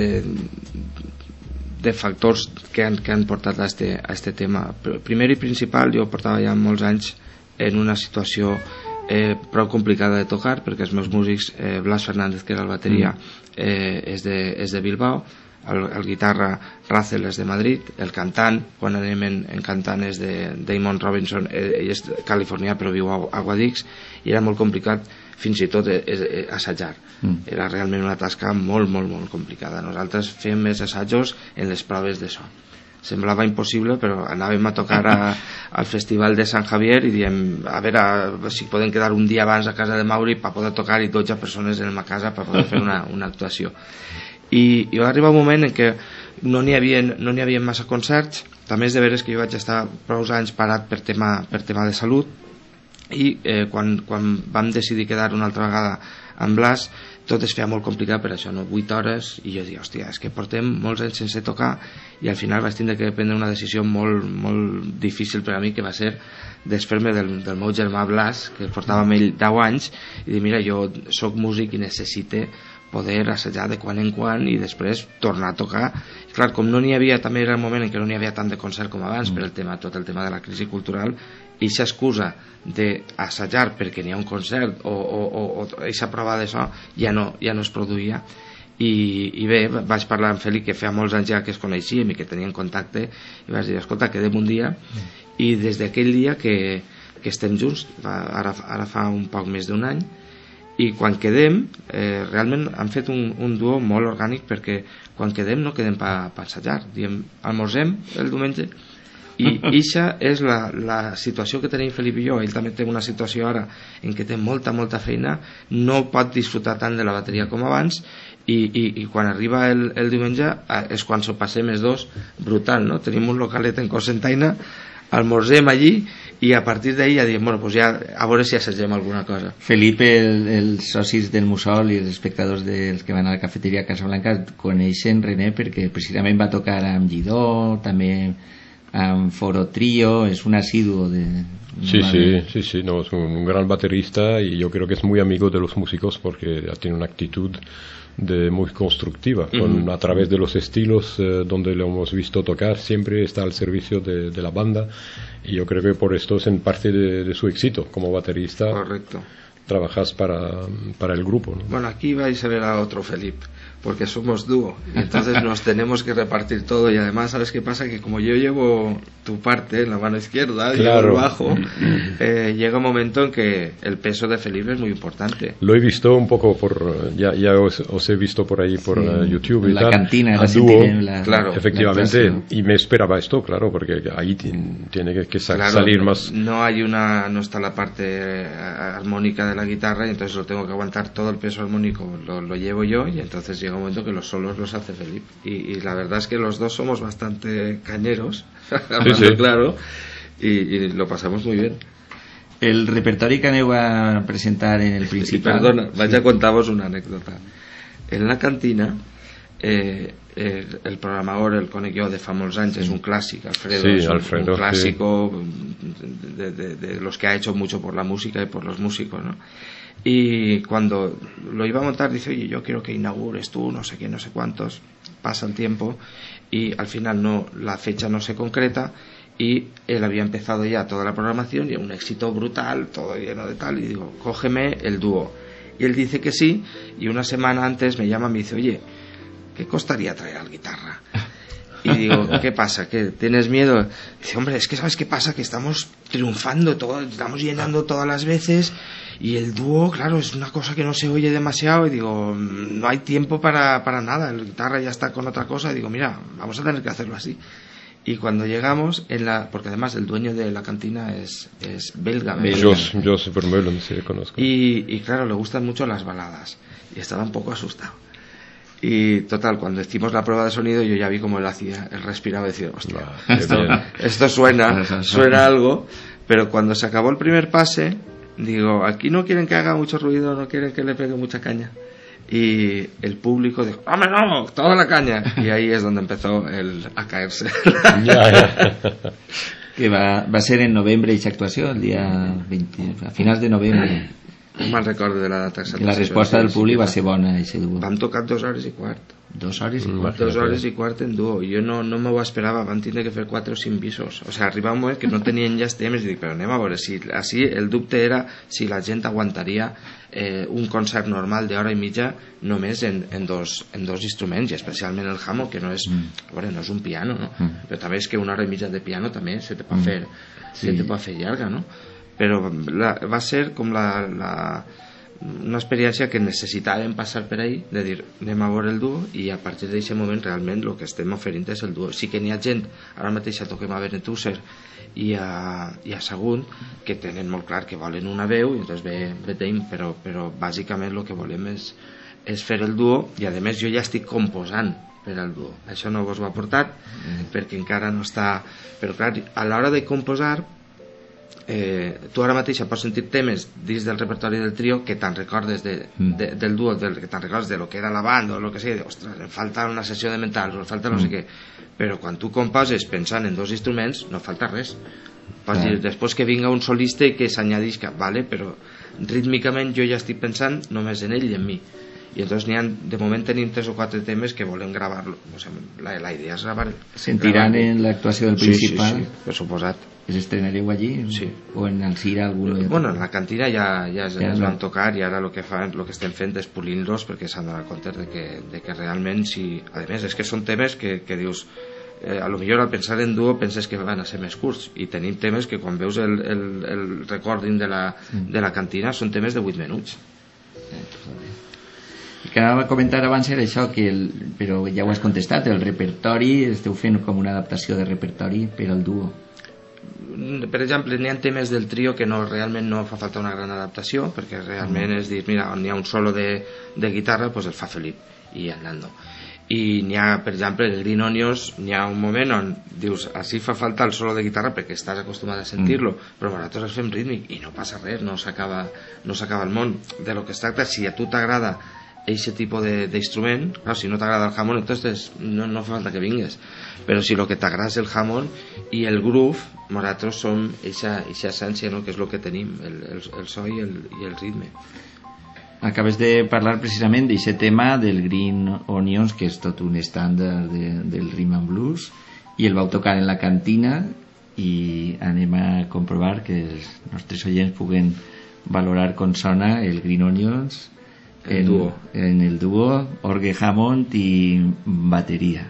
de factors que han portat a este tema. Primer i principal, jo portava ja molts anys en una situació prou complicada de tocar, perquè els meus músics, Blas Fernández, que era el bateria, és de Bilbao, el guitarra Razel és de Madrid, el cantant, quan anem en cantant, és de Damon Robinson, ell és californià però viu a Guadix, i era molt complicat fins i tot assajar. Era realment una tasca molt, molt, molt complicada. Nosaltres fem més assajos en les proves de so. Semblava impossible, però anàvem a tocar al Festival de San Javier i diem, a veure si podem quedar un dia abans a casa de Mauri per poder tocar i 12 persones en la casa per poder fer una actuació. I va arribar un moment en què no n'hi havia massa concerts. També és de veres que jo vaig estar prou anys parat per tema de salut, i quan vam decidir quedar una altra vegada amb Blas, tot es feia molt complicat per això, no? 8 hores, i jo dic, hòstia, és que portem molts anys sense tocar, i al final vaig tindre que prendre una decisió molt, molt difícil per a mi, que va ser desfer-me del meu germà Blas, que portava amb ell 10 anys, i dir, mira, jo soc músic i necessite poder assajar de quan en quan i després tornar a tocar. I clar, com no n'hi havia, també era el moment en què no n'hi havia tant de concert com abans per tot el tema de la crisi cultural, i aquesta excusa d'assajar perquè n'hi ha un concert o aquesta prova de so ja no es produïa. I bé, vaig parlar amb Fèlix, que feia molts anys ja que es coneixíem i que tenien contacte, i vaig dir, escolta, quedem un dia, i des d'aquell dia que estem junts, ara fa un poc més d'un any, i quan quedem realment han fet un duo molt orgànic, perquè quan quedem no quedem per assajar, diem, almorzem el diumenge, I ixa és la situació que tenim Felip i jo. Ell també té una situació ara en què té molta feina, no pot disfrutar tant de la bateria com abans, i quan arriba el diumenge és quan s'ho passem els dos brutal, no? Tenim un localet en Cocentaina, almorzem allí i a partir d'ahí ja diem, bueno, pues ja a veure si assagem alguna cosa. Felipe, els socis del Mussol i els espectadors dels que van a la cafeteria Casablanca coneixen René perquè precisament va tocar amb Guidó, també amb Foro Trio, es un asiduo de... Sí, no, es un gran baterista y yo creo que es muy amigo de los músicos porque tiene una actitud muy constructiva, a través de los estilos donde lo hemos visto tocar, siempre está al servicio de la banda, y yo creo que por esto es en parte de su éxito como baterista. Correcto. Trabajas para el grupo, ¿no? Bueno, aquí vais a ver a otro Felipe, porque somos dúo y entonces nos tenemos que repartir todo, y además ¿sabes qué pasa? Que como yo llevo tu parte en la mano izquierda, claro, llevo el bajo, llega un momento en que el peso de Felipe es muy importante. Lo he visto un poco ya os he visto por ahí por YouTube y la tal, cantina, a dúo, claro, efectivamente, y me esperaba esto, claro, porque ahí tiene que salir más. No está la parte armónica de la guitarra, y entonces lo tengo que aguantar todo el peso armónico, lo llevo yo, y entonces llega un momento que los solos los hace Felipe, y la verdad es que los dos somos bastante cañeros, hablando claro, y lo pasamos muy bien. El repertori que aneu a presentar en el principal... Perdona, vaig a contar-vos una anècdota. En la cantina, el programador, el conec jo de fa molts anys, es un clásico, Alfredo, es un clásico de los que ha hecho mucho por la música y por los músicos, ¿no? Y cuando lo iba a montar dice, oye, yo quiero que inaugures tú, no sé qué, no sé cuántos. Pasa el tiempo y al final la fecha no se concreta, y él había empezado ya toda la programación y un éxito brutal, todo lleno de tal, y digo, cógeme el dúo. Y él dice que sí, y una semana antes me llama y me dice, oye, ¿qué costaría traer al guitarra? Y digo, ¿qué pasa? ¿Que tienes miedo? Dice, hombre, es que ¿sabes qué pasa? Que estamos triunfando todo, estamos llenando todas las veces, y el dúo, claro, es una cosa que no se oye demasiado, y digo, no hay tiempo para nada, el guitarra ya está con otra cosa, y digo, mira, vamos a tener que hacerlo así. Y cuando llegamos, porque además el dueño de la cantina es belga. Jos Vermeulen, sí, conozco. Y claro, le gustan mucho las baladas, y estaba un poco asustado. Y total, cuando hicimos la prueba de sonido, yo ya vi cómo él respiraba y decía, hostia, esto suena algo. Pero cuando se acabó el primer pase, digo, aquí no quieren que haga mucho ruido, no quieren que le pegue mucha caña. Y el público dijo, ¡hombre, no! ¡Toda la caña! Y ahí es donde empezó a caerse. Que va a ser en noviembre esa actuación, el día 20, a finals de noviembre. No me'n recordo de la data exacta. La resposta del públic va ser bona, ese duo. Vam tocar 2 hores i quart. 2 hores i quart. 2 hores i quart en duo. Jo no m'ho esperava, vam tindre que fer 4 o 5 visos. O sigui, arribava un moment que no tenien ja temes, i dic, però anem a veure si així. El dubte era si la gent aguantaria un concert normal d'hora i mitja només en dos instruments, i especialment el Hammond, que no és, a veure, no és un piano, no? Però també és que una hora i mitja de piano també se te pot fer llarga, no? Però va ser com una experiència que necessitàvem passar per ahí, de dir, anem a veure el duo, i a partir d'aquest moment realment el que estem oferint és el duo. Sí que n'hi ha gent, ara mateix toquem a Benetússer i a Sagunt, que tenen molt clar que volen una veu, i entonces ve tenim, però bàsicament el que volem és fer el duo, i a més jo ja estic composant per al duo. Això no vos ho ha portat perquè encara no està, però clar, a l'hora de composar tu ara mateix pots sentir temes dins del repertori del trio que te'n recordes del duo, que te'n recordes de lo que era la banda o lo que sigui, ostres, em falta una sessió de mentals, em falta no sé què, però quan tu composes pensant en 2 instruments no falta res. Pots dir, després que vinga un solista i que s'añadisca, vale, però rítmicament jo ja estic pensant només en ell i en mi, i entonces de moment tenim 3 o 4 temes que volem gravar-lo. O sigui, la idea és gravar. Sentiran en l'actuació del principal? Sí, per suposat. ¿Es estrenareu allí? Sí. ¿O en Alcira alguno? Bueno, en la cantina ja es van tocar, i ara el que estem fent és pulir-los perquè s'han donat compte de que realment, a més és que són temes que dius, a lo millor al pensar en duo penses que van a ser més curts, i tenim temes que quan veus el recording de la cantina són temes de 8 minuts. El que anava a comentar abans era això, però ja ho has contestat, el repertori, esteu fent com una adaptació de repertori per al duo. Per exemple, n'hi ha temes del trio que realment no fa falta una gran adaptació, perquè realment és dir, mira, on hi ha un solo de guitarra, doncs el fa Felip i en Nando. I n'hi ha, per exemple, el Green Onions, n'hi ha un moment on dius, així fa falta el solo de guitarra perquè estàs acostumat a sentir-lo, però nosaltres el fem rítmic i no passa res, no s'acaba el món. De lo que es tracta, si a tu t'agrada aquest tipus d'instrument, clar, si no t'agrada el Hammond, entonces no fa falta que vingues, però si el que t'agrada és el Hammond i el groove, nosaltres som eixa essència, no?, que és el que tenim, el so i el ritme. Acabes de parlar precisament d'aquest tema del Green Onions, que és tot un estàndard del rhythm and blues, i el vau tocar en la cantina, i anem a comprovar que els nostres oients puguen valorar com sona el Green Onions en el duo, orgue Hammond i bateria.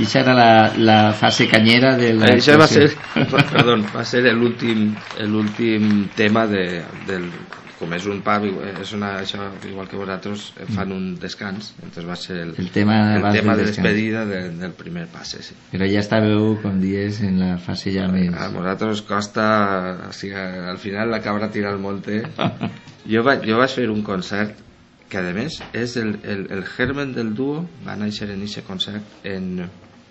I això era la fase canyera de la... Això va ser l'últim tema del... Com és un pub, això, igual que vosaltres, fan un descans, entonces va ser el tema de despedida del primer passe, sí. Però ja estàveu, com dies, en la fase ja més... A vosaltres costa, o sigui, al final la cabra tira al monte. Jo vaig fer un concert que, a més, és el germen del duo, va néixer en aquest concert en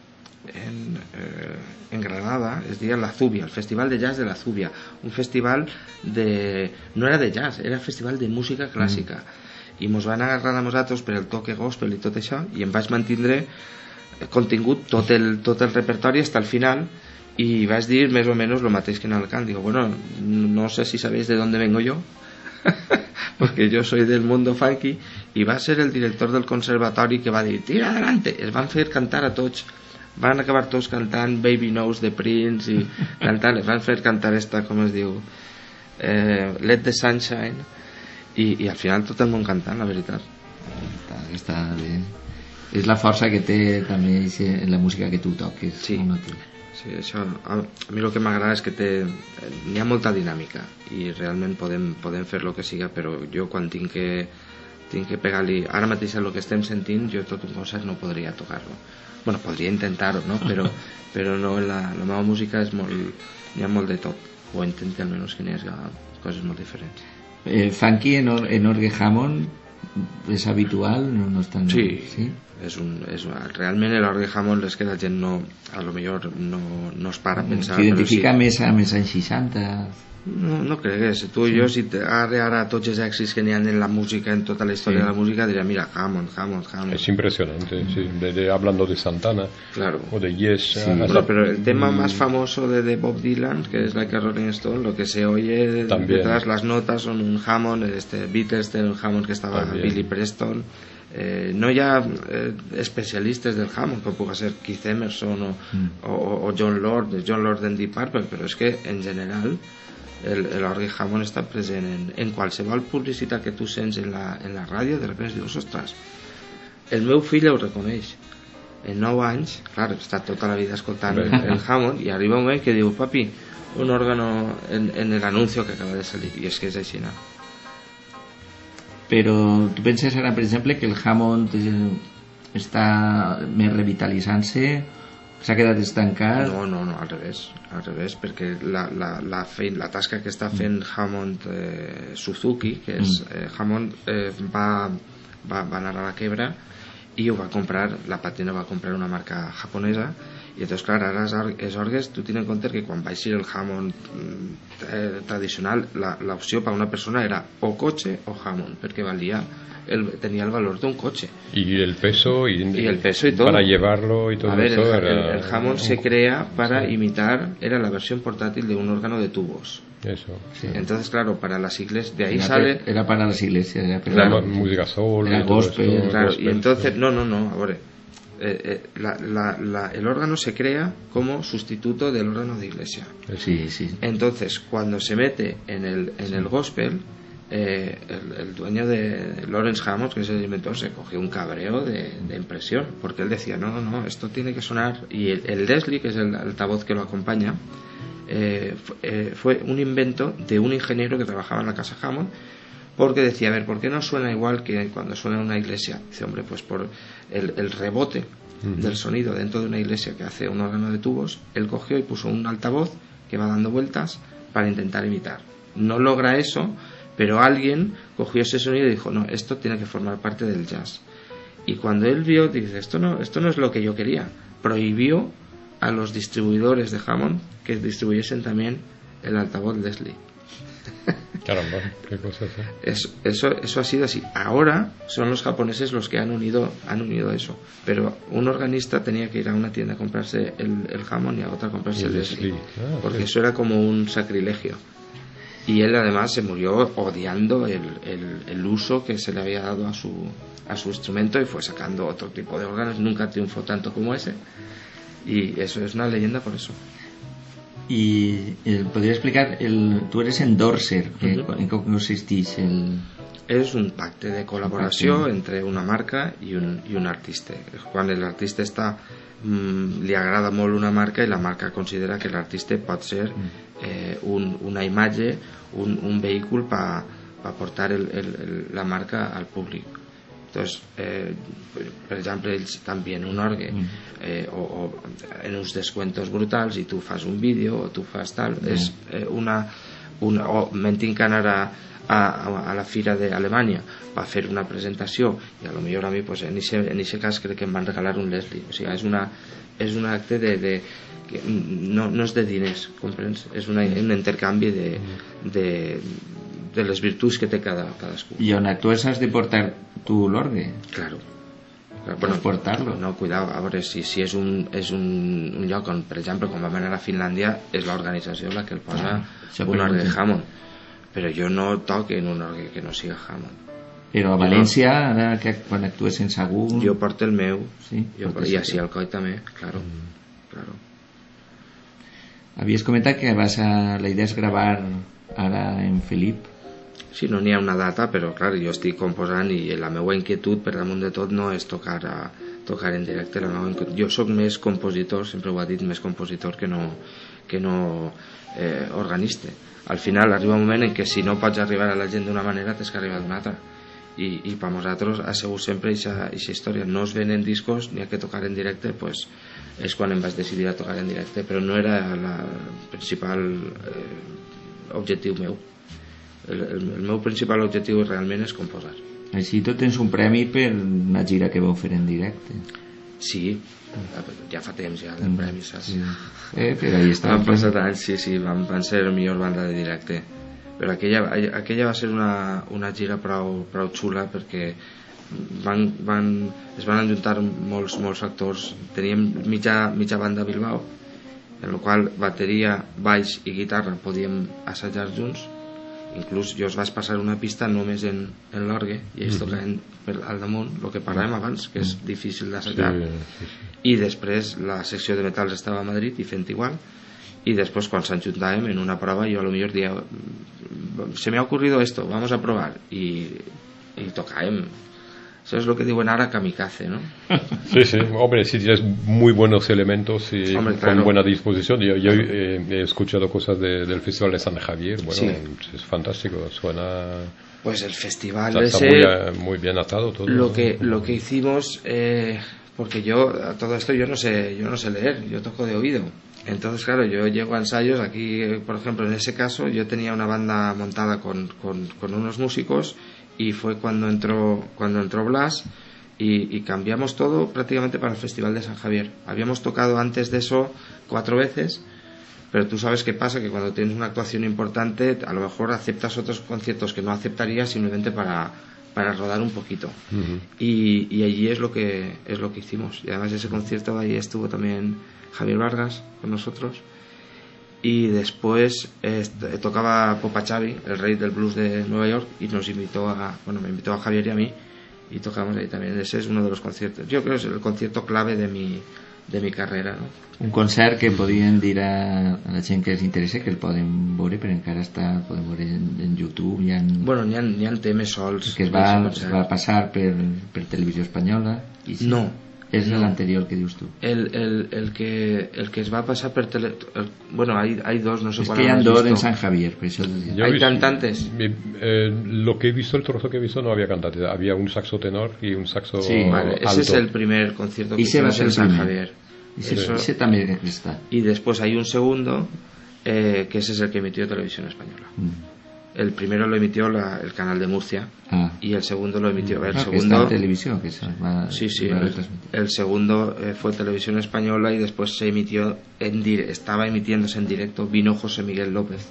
Granada, es deia La Zubia, el Festival de Jazz de La Zubia, un festival no era de jazz, era festival de música clàssica, i mos van agarrar a nosaltres per el toque gospel i tot això, i em vaig mantindre contingut tot el repertori fins al final, y vas a decir más o menos lo mateix que en Alcán. Digo, bueno, no sé si sabéis de dónde vengo yo porque yo soy del mundo funky, y va a ser el director del conservatori que va a dir, tira adelante. Es van fer cantar a tots, van acabar tots cantant Baby Knows de Prince i cantant, es van fer cantar esta, com es diu, Let the Sunshine, i al final tot el món cantant, la veritat. Està bé. És la força que té també en la música que tu toques. Sí, sí, això, a mi el que m'agrada és que n'hi ha molta dinàmica i realment podem fer el que siga, però jo quan tinc que pegar-li ara mateix el que estem sentint, jo tot un concert no podria tocar-lo. Bueno, podria intentar-ho, no? Però no, la meva música és molt, n'hi ha molt de tot, o intento almenys que n'hi hagi coses molt diferents. Funky en Orgue Hammond és habitual? No és tan... Sí. Realment l'Orgue Hammond és que la gent a lo millor no es para a pensar. S'identifica més amb els anys 60? No cregues, tu i jo, si ara tots els èxits que n'hi ha en la música, en tota la història de la música, diria, mira, Hammond. Es impresionante, sí. Hablando de Santana, claro, o de Yes. Sí, pero el tema más famoso de Bob Dylan, que es Like a Rolling Stone, lo que se oye detrás, las notas son un Hammond, Beatles, un Hammond que estaba Billy Preston. No hi ha especialistes del Hammond, com pugui ser Keith Emerson o John Lord en Deep Purple, però és que en general l'Orgue Hammond està present en qualsevol publicitat que tu sents en la ràdio. De sobte dius, ostres, el meu fill ho reconeix. En 9 anys, clar, està tota la vida escoltant el Hammond, i arriba un moment que diu, papi, un órgano en l'anuncio que acaba de salir, i és que és així, no? Però tu penses ara, per exemple, que el Hammond està més revitalitzant-se, s'ha quedat estancat? No, al revés, perquè la tasca que està fent Hammond Suzuki, que és Hammond va anar a la quebra i ho va comprar, la patina va comprar una marca japonesa, i entonces clar, ara els orgues, tu tens en compte que quan va eixir el Hammond tradicional, l'opció per a una persona era o cotxe o Hammond, perquè tenía el valor de un coche. Y el peso y todo. Para llevarlo y todo. A ver, eso el Hammond se crea para imitar, era la versión portátil de un órgano de tubos. Eso. Sí. Entonces, claro, para las iglesias, de ahí sale... Era para las iglesias. Era claro, música soul. Era gospel. Claro, gospel. Y entonces, no, a ver, el órgano se crea como sustituto del órgano de iglesia. Sí. Entonces, cuando se mete en el gospel, el dueño de Lawrence Hammond, que es el inventor, se cogió un cabreo de impresión, porque él decía, no, esto tiene que sonar, y el Leslie, que es el altavoz que lo acompaña, fue un invento de un ingeniero que trabajaba en la casa Hammond, porque decía, a ver, ¿por qué no suena igual que cuando suena en una iglesia? Dice, hombre, pues por el rebote del sonido dentro de una iglesia que hace un órgano de tubos. Él cogió y puso un altavoz que va dando vueltas para intentar imitar. No logra eso, pero alguien cogió ese sonido y dijo, no, esto tiene que formar parte del jazz. Y cuando él vio, dice, esto no es lo que yo quería. Prohibió a los distribuidores de Hammond que distribuyesen también el altavoz Leslie. Caramba, qué cosa es. Eso ha sido así. Ahora son los japoneses los que han unido eso. Pero un organista tenía que ir a una tienda a comprarse el Hammond y a otra a comprarse el Leslie. Porque eso era como un sacrilegio. Y él además se murió odiando el uso que se le había dado a su instrumento, y fue sacando otro tipo de órganos. Nunca triunfó tanto como ese, y eso es una leyenda por eso. Y podría explicar, tú eres endorser, ¿en qué consistís? Es un pacte de colaboració entre una marca y un artista. Quan l'artista està li agrada molt una marca i la marca considera que l'artista pot ser una imatge, un vehícul per portar la marca al públic. Entonces, per exemple, ells t'envien un orgue o en uns descuentos brutals i tu fas un vídeo o tu fas tal. És o me'n tinc que anar a la fira d'Alemanya va fer una presentació i a lo millor a mi pues, en aquest cas crec que em van regalar un Leslie, o sigui, és un acte que no és de diners, comprens? És un intercanvi de les virtuts que té cadascú. I on actues has de portar tu l'orgue? Claro. Pots portar-lo? No, cuidao, a veure, si és un lloc on, per exemple, quan vam anar a Finlàndia, és l'organització la que el posa un orgue Hammond, però jo no toque en un orgue que no siga Hammond. Però a València, ara que quan actues en Segur... Jo porto el meu, sí? I així al Coi també, claro. Havies comentat que la idea és gravar ara en Felip. Sí, no n'hi ha una data, però clar, jo estic composant i la meva inquietud per damunt de tot no és tocar en directe. Jo sóc més compositor, sempre ho he dit, més compositor que no organista. Al final arriba un moment en què si no pots arribar a la gent d'una manera tens que arribar d'una altra, i per nosaltres ha sigut sempre aquesta història. No es venen discos ni ha que tocar en directe, pues és quan em vaig decidir a tocar en directe, però no era el principal objectiu meu. El meu principal objectiu realment és composar. Així tu tens un premi per una gira que vau fer en directe. Sí, ja fa temps ja del premi, saps? Però ahí està. Han passat anys, sí, van ser la millor banda de directe. Però aquella va ser una gira prou xula perquè es van ajuntar molts factors. Teníem mitja banda a Bilbao, en la qual bateria, baix i guitarra podíem assajar junts. Inclús jo vaig passar una pista només en l'orgue i ells tocaven al damunt, el que parlàvem abans, que és difícil d'assajar. I després la secció de metals estava a Madrid i fent igual, y después cuando se enchuntàvem en una prova yo a lo mejor decía, se me ha ocurrido esto, vamos a probar, y tocàvem. Eso es lo que digo en ahora kamikaze, ¿no? Sí, hombre, si tienes muy buenos elementos y hombre, claro, con buena disposición. Yo he escuchado cosas del Festival de San Javier, bueno, sí, es fantástico, suena... Pues el festival está muy bien atado todo. Lo que hicimos, porque yo, a todo esto yo no sé leer, yo toco de oído. Entonces, claro, yo llego a ensayos, aquí, por ejemplo, en ese caso, yo tenía una banda montada con unos músicos, y fue cuando entró Blas y cambiamos todo prácticamente para el Festival de San Javier. Habíamos tocado antes de eso 4 veces, pero tú sabes qué pasa, que cuando tienes una actuación importante a lo mejor aceptas otros conciertos que no aceptarías simplemente para rodar un poquito. Y allí es lo que hicimos. Y además ese concierto ahí estuvo también Javier Vargas con nosotros. Y después tocaba Popa Xavi, el rey del blues de Nueva York, y me invitó a Javier y a mí, y tocamos ahí también. Ese es uno de los conciertos, yo creo que es el concierto clave de mi carrera, ¿no? Un concert que podien dir a la gent que els interessa que el poden veure, però encara poden veure en YouTube. Bueno, n'hi ha temes sols que es va passar per Televisió Espanyola no. És l'anterior que dius tu. El que es va pasar per bueno, hay dos, no sé cuál. Es que hay dos en San Javier, por eso ¿Hay cantantes? Lo que he visto, el trozo que he visto, no había cantantes. Había un saxo tenor y un saxo vale, alto. Ese es el primer concierto que hicimos en San Javier. Ese también está. Y después hay un segundo, que ese es el que emitió Televisión Española. El primero lo emitió el canal de Murcia y el segundo lo emitió el segundo que televisión que se va, sí el segundo fue Televisión Española y después se emitió estaba emitiéndose en directo, vino José Miguel López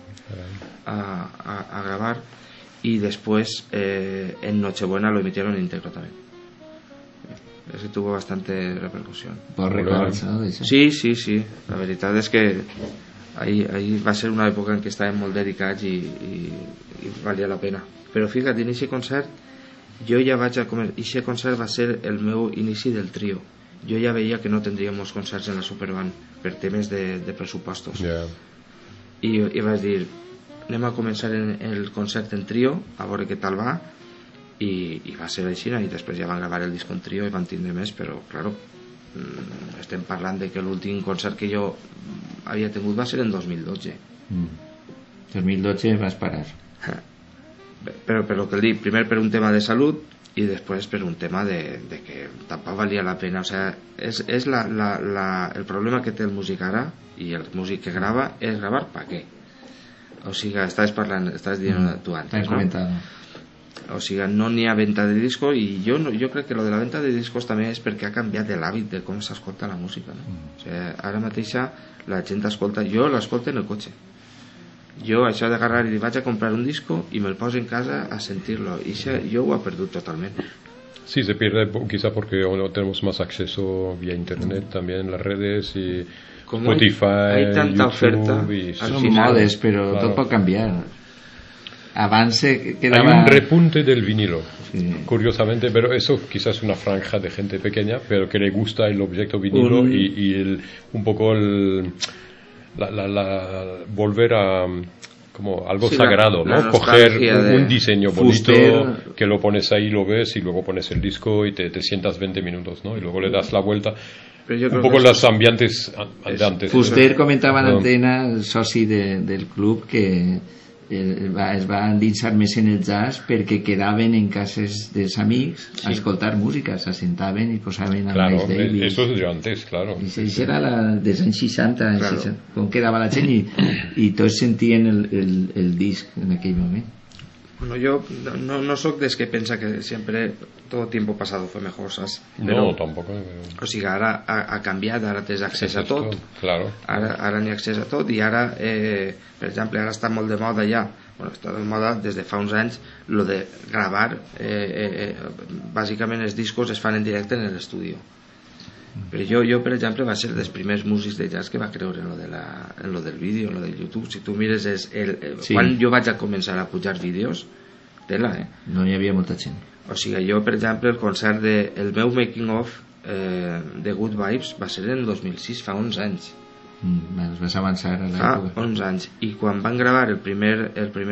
a grabar y después en Nochebuena lo emitieron íntegro también. Ese tuvo bastante repercusión. ¿Por recordar eso? Sí, la verdad es que ahí va a ser una època en què estàvem molt dedicats i valia la pena. Però fíjate, en aquest concert jo ja vaig a comer, aquest concert va ser el meu inici del trio. Jo ja veia que no tindríem concerts en la Superband per temes de pressupostos. I vaig dir, anem a començar el concert en trio, a veure què tal va, i va ser així, i després ja van gravar el disc en trio i van tindre més, però claro, estem parlant de que l'últim concert que jo havia tingut va ser en 2012. 2012 vas parar. Però el que dic, primer per un tema de salut i després per un tema de que tampoc valia la pena. O sea, és el problema que té el músic ara i el músic que grava és gravar pa què? O sigui, estàs dient tu antes, no? O sigui, no n'hi ha venda de discos i jo crec que lo de la venda de discos també és perquè ha canviat l'hàbit de com s'escolta la música, no? O sigui, ara mateixa la gent escolta, jo l'escolto en el cotxe. Jo això d'agarrar i vaig a comprar un disco y me lo poso en casa a sentirlo y yo ho he perdido totalmente. Sí, se pierde quizá porque tenemos más acceso vía internet también en las redes y como Spotify, hay tanta YouTube oferta y son modes, pero claro, todo puede cambiar. Avance quedaba... Hay un repunte del vinilo, sí, curiosamente, pero eso quizás es una franja de gente pequeña, pero que le gusta el objeto vinilo y un poco volver a como algo sí, sagrado, la ¿no? Coger un diseño Fuster, bonito que lo pones ahí, lo ves y luego pones el disco y te sientas 20 minutos, ¿no? Y luego le das la vuelta. Un poco los ambientes antes. Fuster comentava en antena, el soci del club, que es va endinsar més en el jazz perquè quedaven en cases dels amics a escoltar música, s'assentaven i posaven a Claro, Miles Davis. eso es de antes, claro. I això era dels anys 60, claro, com quedava la gent i tots sentien el disc en aquell moment. Bueno, yo no soy de los que piensa que siempre todo tiempo pasado fue mejor, ¿sabes? Pero, no, tampoco. O sigui, ara ha canviat, ara tens accés a tot. Claro. Ara n'hi ha accés a tot i ara, per exemple, ara està molt de moda ja, bueno, està de moda des de fa uns anys, lo de gravar, bàsicament els discos es fan en directe en l'estudi. Però jo, per exemple, va ser dels primers músics de jazz que va creure en lo del vídeo, en lo del YouTube. Si tu mires sí, quan jo vaig a començar a pujar vídeos, tela, no hi havia molta gent. O sigui, jo, per exemple, el concert el meu making of de Good Vibes va ser en 2006, fa 11 anys. Es vas avançar a l'època. Fa 11 anys. I quan van gravar el primer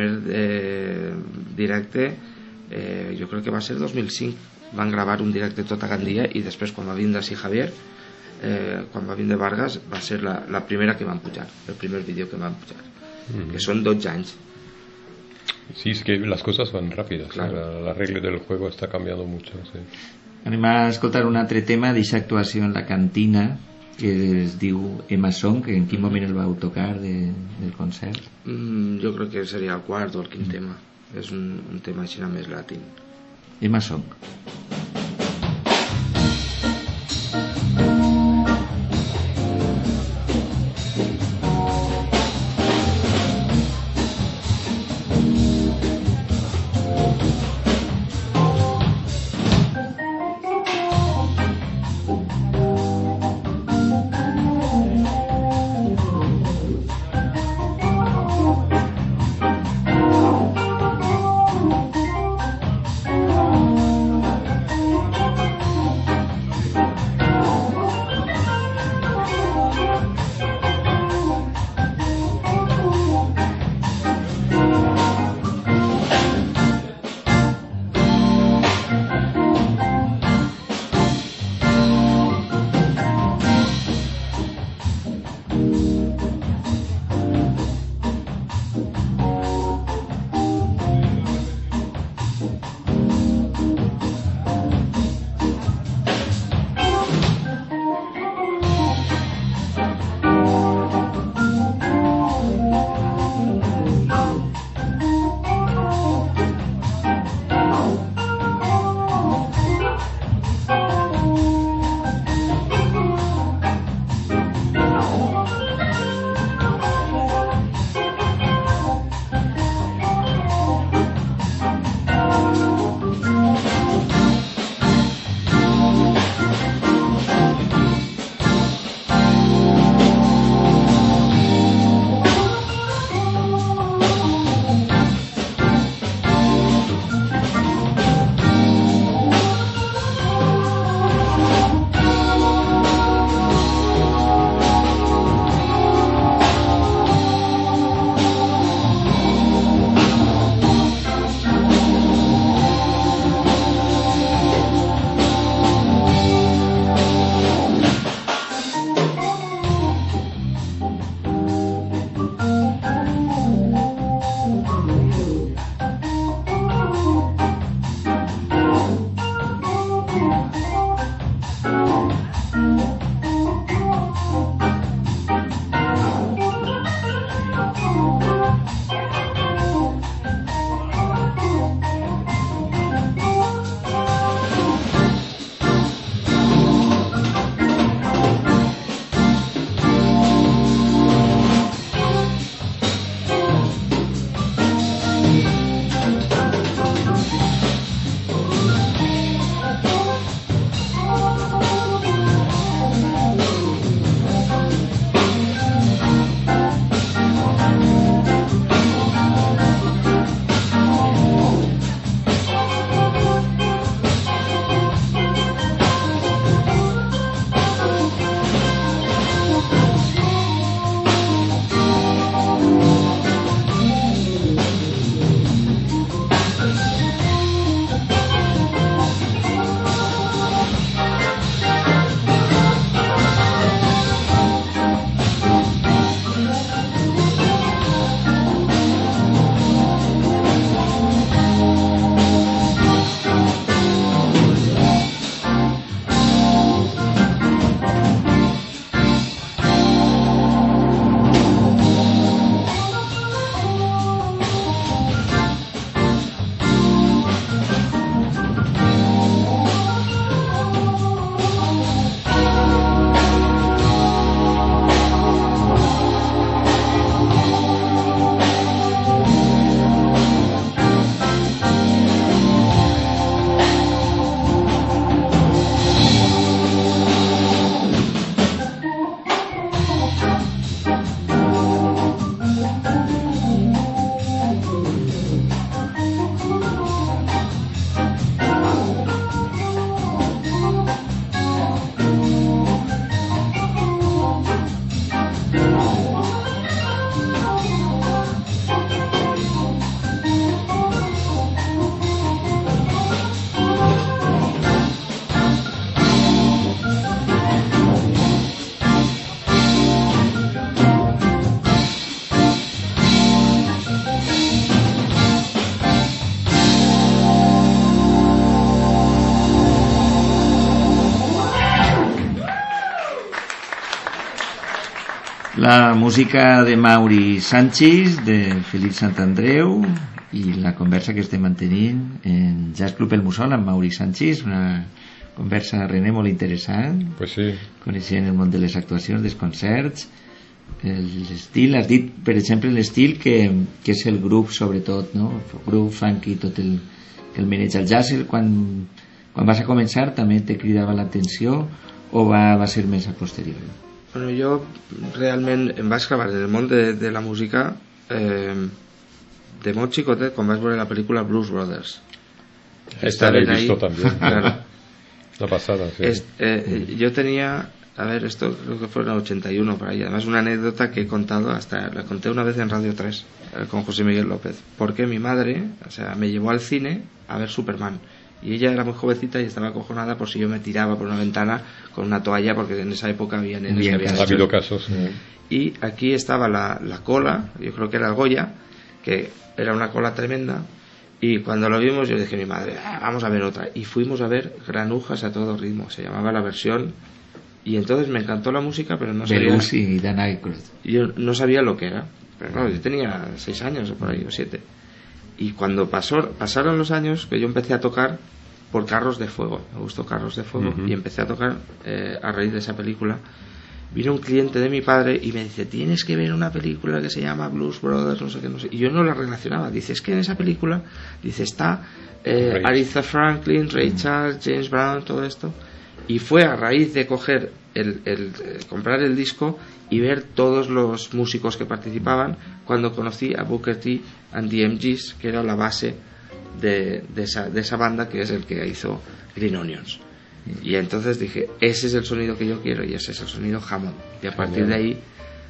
directe, jo crec que va ser 2005, van gravar un directe tot a Gandia i després quan va vindre així Javier, quan va vindre Vargas, va ser la primera que van pujar, el primer vídeo que van pujar, que són 12 anys. Sí, es que las cosas van rápidas, claro. La regla del juego está cambiando mucho, sí. Anem a escoltar un altre tema d'aquesta actuació en la cantina que es diu Emma Song, que en quin moment el vau tocar del concert? Jo crec que seria el quart o el quint tema, és un tema així més latín. Emma Song. La música de Mauri Sánchez, de Felip Santandreu, i la conversa que estem mantenint en Jazz Club El Mussol amb Mauri Sánchez, una conversa, René, molt interessant. Pues sí. Coneixent el món de les actuacions, dels concerts, l'estil, has dit, per exemple, l'estil que és el grup, sobretot, no? El grup funky, tot el maneja el jazz, quan vas a començar també te cridava l'atenció o va ser més a posteriori? Bueno, jo realment em vaig clavar en el món de la música de molt xicotet quan vaig veure la pel·lícula Blues Brothers. Esta la he visto también. Claro. La pasada, sí. Yo tenía, a ver, esto creo que fue en el 81 por ahí. Además, una anécdota que he contado, la conté una vez en Radio 3 con José Miguel López, porque mi madre, o sea, me llevó al cine a ver Superman. Y ella era muy jovencita y estaba acojonada por si yo me tiraba por una ventana con una toalla, porque en esa época había nenes que habían ha habido casos. Y aquí estaba la cola, yo creo que era el Goya, que era una cola tremenda, y cuando lo vimos yo dije a mi madre, vamos a ver otra, y fuimos a ver Granujas a todo ritmo, se llamaba la versión, y entonces me encantó la música, pero no sabía, Belushi y Dan Aykroyd. yo no sabía lo que era, pero claro, yo tenía 6 años o por ahí, o 7. Y cuando pasaron los años que yo empecé a tocar por Carros de Fuego, me gustó Carros de Fuego, y empecé a tocar a raíz de esa película. Vino un cliente de mi padre y me dice, tienes que ver una película que se llama Blues Brothers, no sé qué, no sé. Y yo no la relacionaba. Dice, es que en esa película, dice, está Aretha Franklin, Ray Charles, James Brown, todo esto. Y fue a raíz de coger comprar el disco y ver todos los músicos que participaban cuando conocí a Booker T and the MGs, que era la base de esa banda, que es el que hizo Green Onions. Y entonces dije, ese es el sonido que yo quiero y ese es el sonido Hammond. Y a partir de ahí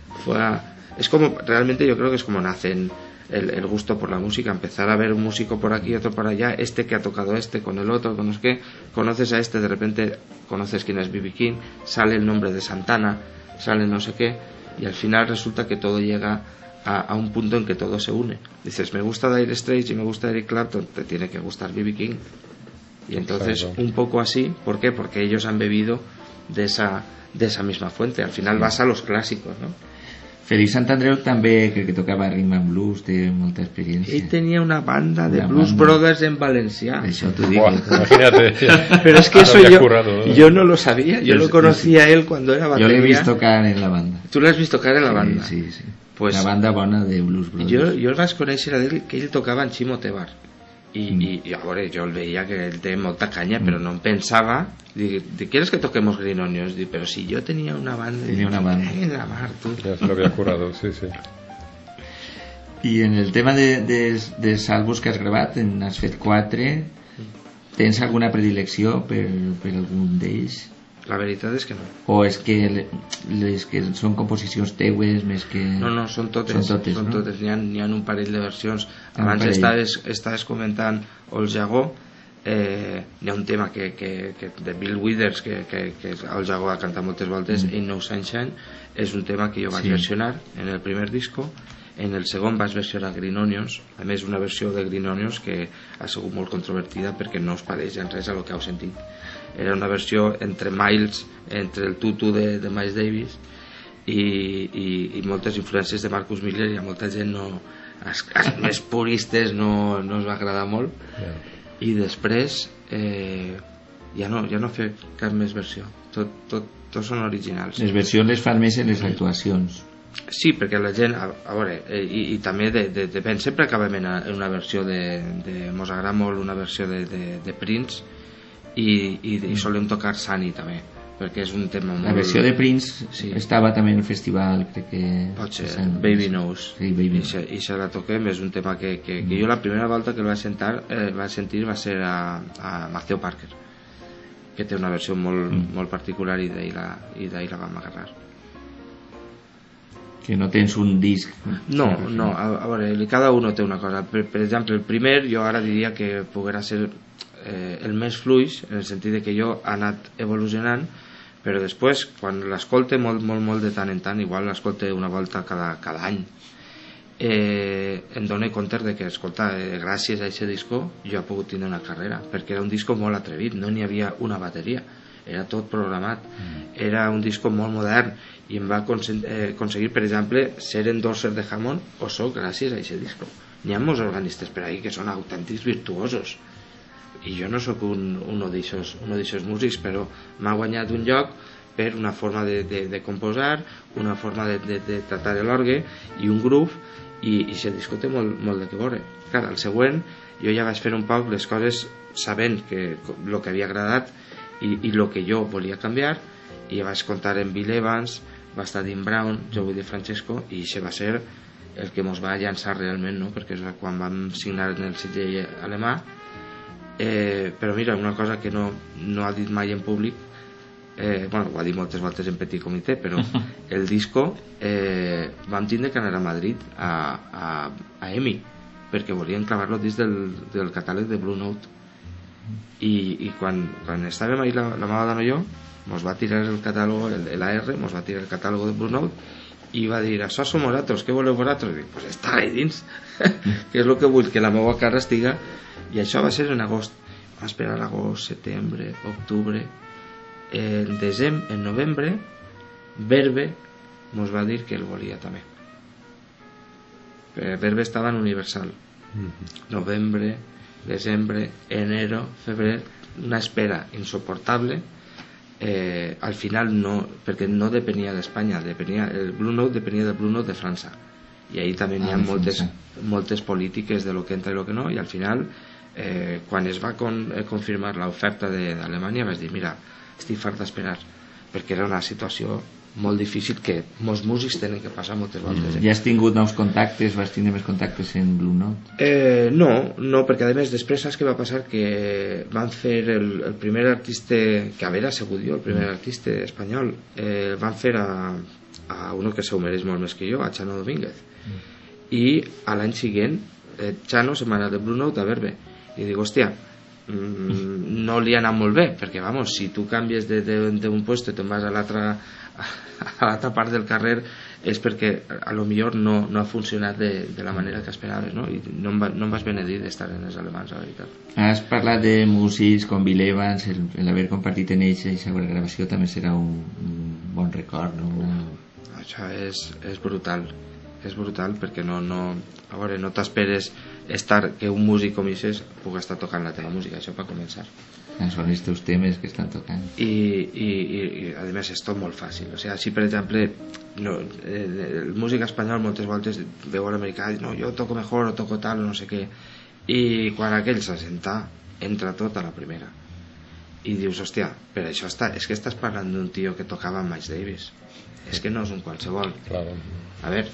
es como, realmente yo creo que es como nace el gusto por la música, empezar a ver un músico por aquí, otro por allá, que ha tocado con el otro, con no sé qué, conoces a de repente conoces quién es B.B. King, sale el nombre de Santana, sale no sé qué, y al final resulta que todo llega a un punto en que todo se une. Dices, me gusta Dire Straits y me gusta Eric Clapton, te tiene que gustar B.B. King. Y entonces, un poco así, ¿por qué? Porque ellos han bebido de esa misma fuente. Al final vas a los clásicos, ¿no? Felip Santandreu també crec que tocava rhythm and blues, té molta experiència. Ell tenía una banda de Blues Brothers en Valencia. Això t'ho dic. Imagínate. Pero es que eso yo no lo sabía. Yo lo conocía a él cuando era batería. Yo lo he visto tocar en la banda. ¿Tú lo has visto tocar en la banda? Sí. Pues, una banda bona de Blues Brothers. Jo el vaig conèixer que ell tocava en Chimo Tebar. I a veure, jo el veia que él té molta canya, però no em pensava, ¿quieres que toquemos Green Onions? Però si jo tenia una banda. En la mar, tu. Ya se lo había curado, sí. I en el tema dels àlbums que has gravat, n'has fet 4, tens alguna predilecció per algun d'ells? La veritat és que no. O és que les que són composicions teues més que... No, són totes. No? N'hi ha un parell de versions. Abans estaves comentant El Jagó. Hi ha un tema de Bill Withers que el Jagó ha cantat moltes voltes, Ain't No Sunshine. És un tema que jo vaig versionar en el primer disco. En el segon vaig versionar Green Onions, a més una versió de Green Onions que ha sigut molt controvertida perquè no es pareix en res a lo que heu sentit. Era una versió entre el tutu de Miles Davis i moltes influències de Marcus Miller, i a molta gent els més puristes no es va agradar molt. I després ja no fer cap més versió, tot són originals. Les versions les fan més en les actuacions. Sí, perquè la gent, a veure, i també depèn, sempre acabem en una versió mos agrada molt una versió de Prince, i solem tocar Sunny també, perquè és un tema molt... La versió de Prince estava també en el festival, crec que... Pot ser, Baby Knows. Sí, Baby Knows. I se la toquem, és un tema que jo la primera volta que el vaig sentir va ser a Matthew Parker, que té una versió molt particular, i d'ahir la vam agarrar. Que no tens un disc. No, a veure, cada uno té una cosa. Per exemple, el primer jo ara diria que poguera ser el més fluix, en el sentit de que jo ha anat evolucionant, però després, quan l'escolte molt de tant en tant, igual l'escolte una volta cada any, em dono compte de que, escolta, gràcies a aquest disco jo he pogut tenir una carrera, perquè era un disco molt atrevit, no n'hi havia una bateria, era tot programat, era un disco molt modern i em va aconseguir, per exemple, ser endorser de Hammond o soc gràcies a aquest disco. N'hi ha molts organistes per ahí que són autèntics virtuosos i jo no sóc uno d'aixòs músics, però m'ha guanyat un lloc per una forma de composar, una forma de tratar l'orgue i un groove, i aquest disco té molt de què veure. Clar, al següent jo ja vaig fer un poc les coses sabent que el que havia agradat i el que jo volia canviar, i ja vaig comptar en Bill Evans, va estar Dean Brown, Joey DeFrancesco, i això va ser el que ens va llançar realment, no? Perquè és quan vam signar en el segell alemà. Però mira, una cosa que no ha dit mai en públic, bueno, ho ha dit moltes voltes en petit comitè, però el disco vam tindre que anar a Madrid a EMI perquè volien clavar-lo dins del catàleg de Blue Note, i quan estàvem ahí la meva dona i jo, mos va tirar el catàleg, l'AR mos va tirar el catàleg de Blue Note i va dir, això som vosaltres, què voleu vosaltres? I dic, pues està ahí dins que és el que vull, que la meva cara estiga. I això va ser en agost, vam esperar agost, setembre, octubre, en novembre Verve mos va dir que el volia també. Verve estava en Universal. Novembre, desembre, enero, febrer, una espera insoportable. Al final no, perquè no depenia d'Espanya, el Blue Note depenia del Blue Note de França, i ahí també hi ha moltes polítiques de lo que entra i lo que no, i al final quan es va confirmar l'oferta d'Alemanya vaig dir, mira, estic fart d'esperar, perquè era una situació molt difícil que molts músics tenen que passar moltes voltes. Ja has tingut nous contactes? Vas tindre més contactes en Blue Note? No, perquè a més després saps què va passar? Que van fer el primer artista, que haver sigut jo el primer artista espanyol, van fer a uno que s'ho mereix molt més que jo, a Chano Domínguez, i a l'any següent Chano se m'ha anat de Blue Note a Verve, i dic, hòstia, no li ha anat molt bé, perquè vamos, si tu canvies d'un puesto i te'n vas a l'altra part del carrer és perquè a lo millor no ha funcionat de la manera que esperaves, no? I no em vas benedir d'estar en els alemans, la veritat. Has parlat de músics com Bill Evans, l'haver compartit en ells aquesta gravació també serà un bon record, no? Això és brutal, perquè a veure, no t'esperes que un músic com aquest pugui estar tocant la teva música, això per començar. Són els teus temes que estan tocant, i a més és tot molt fàcil. O sigui, si per exemple el músic espanyol moltes voltes veu l'americà i diu, no, jo toco mejor o toco tal o no sé què, i quan aquell s'assenta entra tot a la primera i dius, hòstia, per això és que estàs parlant d'un tio que tocava amb Miles Davis, és que no és un qualsevol. Claro. A ver,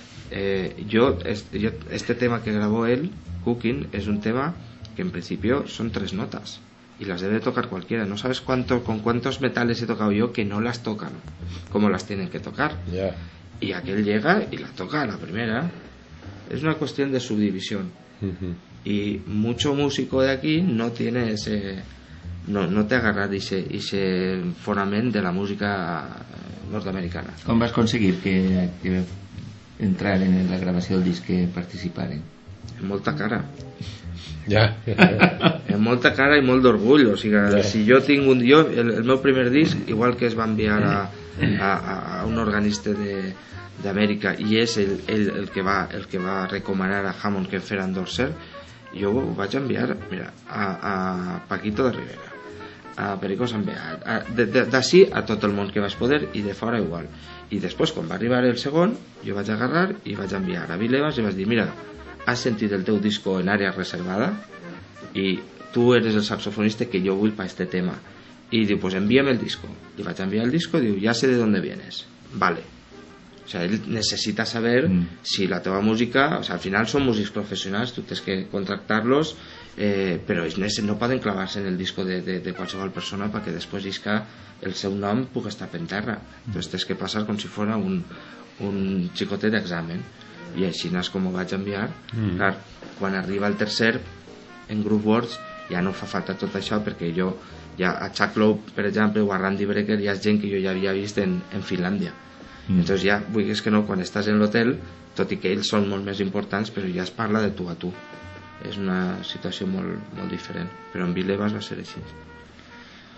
este tema que grabó él, Cooking, es un tema que en principio son 3 notas y las debe tocar cualquiera. No sabes con cuántos metales he tocado yo que no las tocan como las tienen que tocar. Yeah. Y aquel llega y la toca a la primera. Es una cuestión de subdivisión. Y mucho músico de aquí no tiene ese, no te agarra ese fonament de la música nord-americana. Com vas aconseguir que entraren en la gravació del disc, que participaren? En molta cara. Ja. En molta cara i molt d'orgull. O sigui, si jo tinc el meu primer disc, igual que es va enviar a un organista d'Amèrica i és el que va recomanar a Hammond que fera endorser, jo ho vaig enviar, mira, a Paquito de Rivera, a Perico Sanbea, d'ací a tot el món que vaig poder, i de fora igual. I després, quan va arribar el segon, jo vaig agarrar i vaig enviar a Bill Evans i vaig dir, mira, has sentit el teu disco en àrea reservada i tu eres el saxofonista que jo vull per este tema, i diu, pues envíame el disco. Li vaig enviar el disco, diu, ya sé de dónde vienes, vale. O sea, él necesita saber si la teva música, o sea, al final són músics professionals, tu tens que contractar-los, però ells no poden clavar-se en el disco de qualsevol persona perquè després isca el seu nom pugui estar en terra. Entonces tens que passar com si fora un xicotet d'examen, i així és com ho vaig enviar. Clar, quan arriba el tercer en Grooveworks ja no fa falta tot això, perquè jo ja a Chuck Loeb, per exemple, o a Randy Brecker ja és gent que jo ja havia vist en Finlàndia. Entonces ja, vulguis que no, quan estàs en l'hotel, tot i que ells són molt més importants, però ja es parla de tu a tu. És una situació molt, molt diferent, però en Bill Evans va ser així.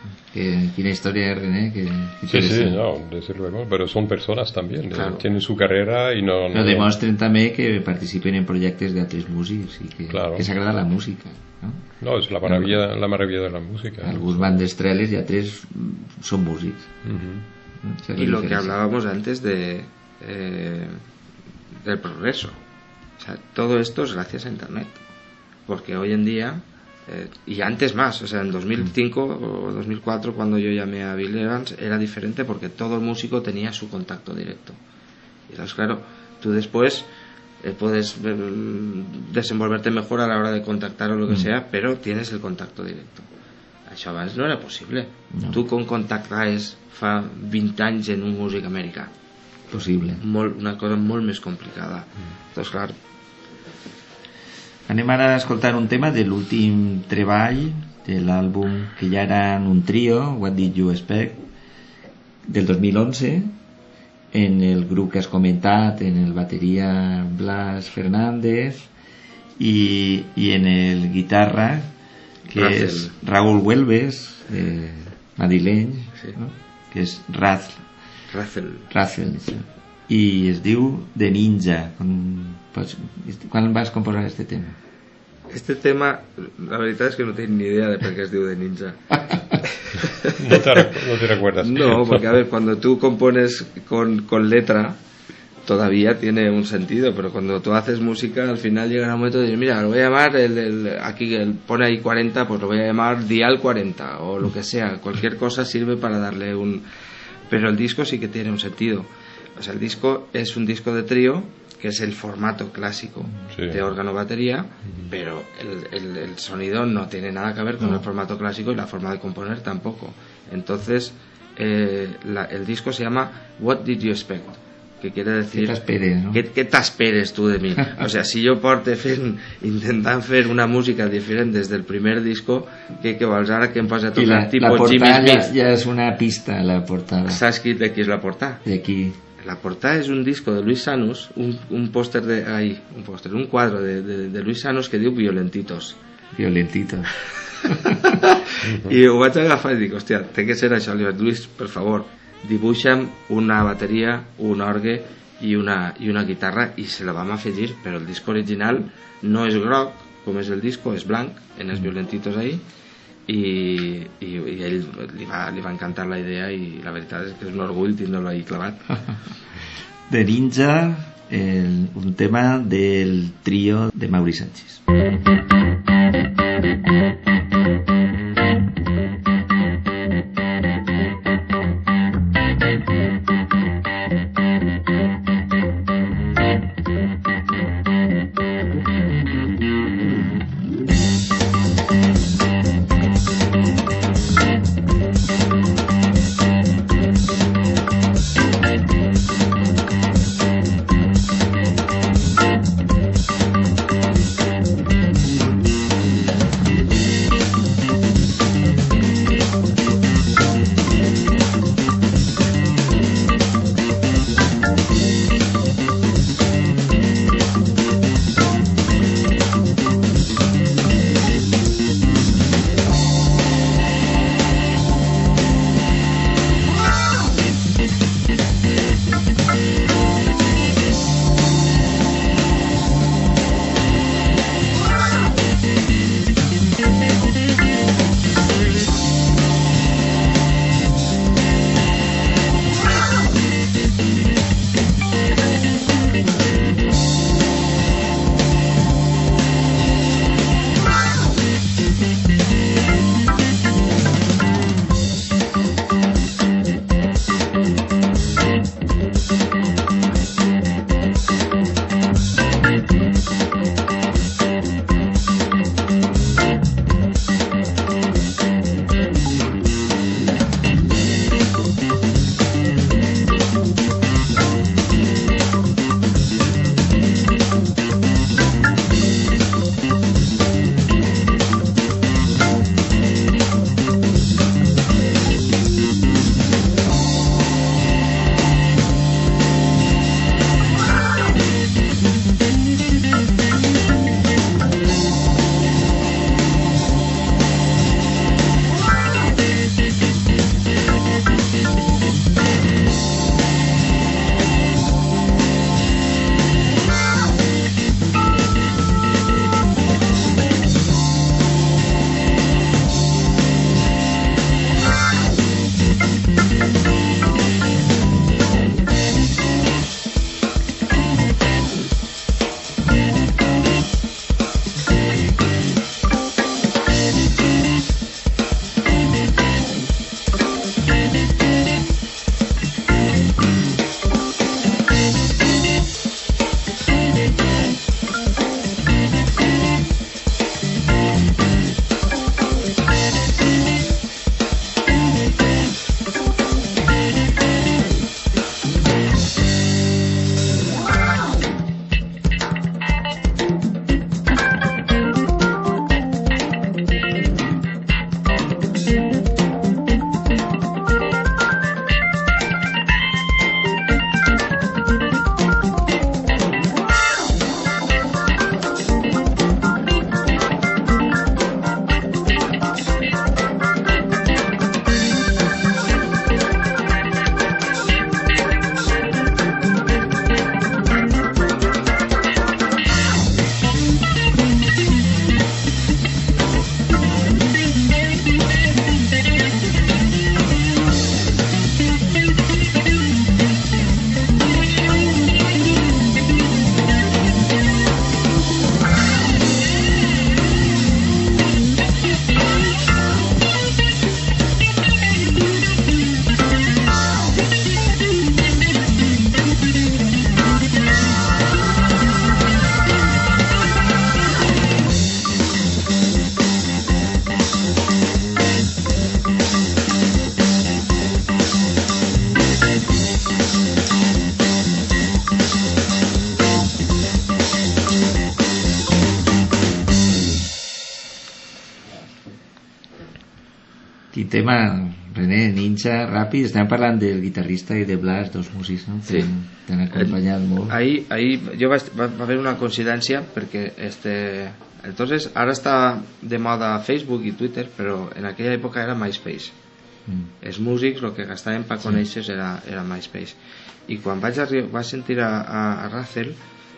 Quina història, René, que sí, no, desde luego, pero son personas también, claro. Tienen su carrera y no... Però demostren també que participen en projectes d'altres músics i claro. que s'agrada la música, no? No, es la maravilla de la música. Alguns van d'estreles i altres són músics. Y lo que hablábamos antes del progreso. O sea, todo esto es gracias a Internet. Porque hoy en día, y antes más, o sea, en 2005 o 2004, cuando yo llamé a Bill Evans, era diferente porque todo el músico tenía su contacto directo. Y entonces, claro, tú después puedes desenvolverte mejor a la hora de contactar o lo que sea, pero tienes el contacto directo. Això abans no era possible. No. Tu com contactaves fa 20 anys en un músic americà? Possible. Una cosa molt més complicada. Doncs clar. Anem ara a escoltar un tema de l'últim treball de l'àlbum que ja era un trio, What Did You Expect, del 2011, en el grup que has comentat, en el bateria Blas Fernández i en el guitarra que Razel. és Raúl Huelves, madrileny, sí. No? Que és Razel, sí. I es diu The Ninja. Quan vas composar este tema? Este tema, la veritat és que no tinc ni idea de per qué es diu The Ninja. No te recuerdas. No, porque a ver, cuando tú compones con letra todavía tiene un sentido, pero cuando tú haces música al final llega un momento de decir, mira, lo voy a llamar aquí pone ahí 40, pues lo voy a llamar Dial 40 o lo que sea, cualquier cosa sirve para darle un... Pero el disco sí que tiene un sentido. O sea, el disco es un disco de trío, que es el formato clásico de órgano-batería, pero el sonido no tiene nada que ver con el formato clásico y la forma de componer tampoco. Entonces, el disco se llama What Did You Expect? Que quiere decir... ¿Qué t'esperes, no? ¿Qué t'esperes tu de mi? O sea, si jo porto intentant fer una música diferent des del primer disco, què vols ara que em posa a tocar tipo Jimmy Smith? Ja és una pista, la portada. Saps de qui és la portada? De qui? La portada es un disco de Luis Sanus, un cuadro de Luis Sanus que diu Violentitos. Violentitos. I ho vaig agafar i dic, hòstia, té que ser això. Li vaig dir, Luis, per favor, dibuixa'm una bateria, un orgue i una guitarra, i se la vam afegir, però el disc original no és groc, com és el disco, és blanc, en els Violentitos ahí, i ell li va encantar la idea, i la veritat és que és un orgull tindre-lo ahí clavat. De Ninja, un tema del trío de Mauri Sánchez. Quin tema, René, Ninja, ràpid. Estem parlant del guitarrista i de Blas, dos músics, no? Sí. T'han acompanyat molt. Ahí jo va haver una coincidència perquè entonces ara està de moda Facebook i Twitter, però en aquella època era MySpace. Els músics el que gastaven per conèixer era MySpace. I quan vaig sentir a Russell,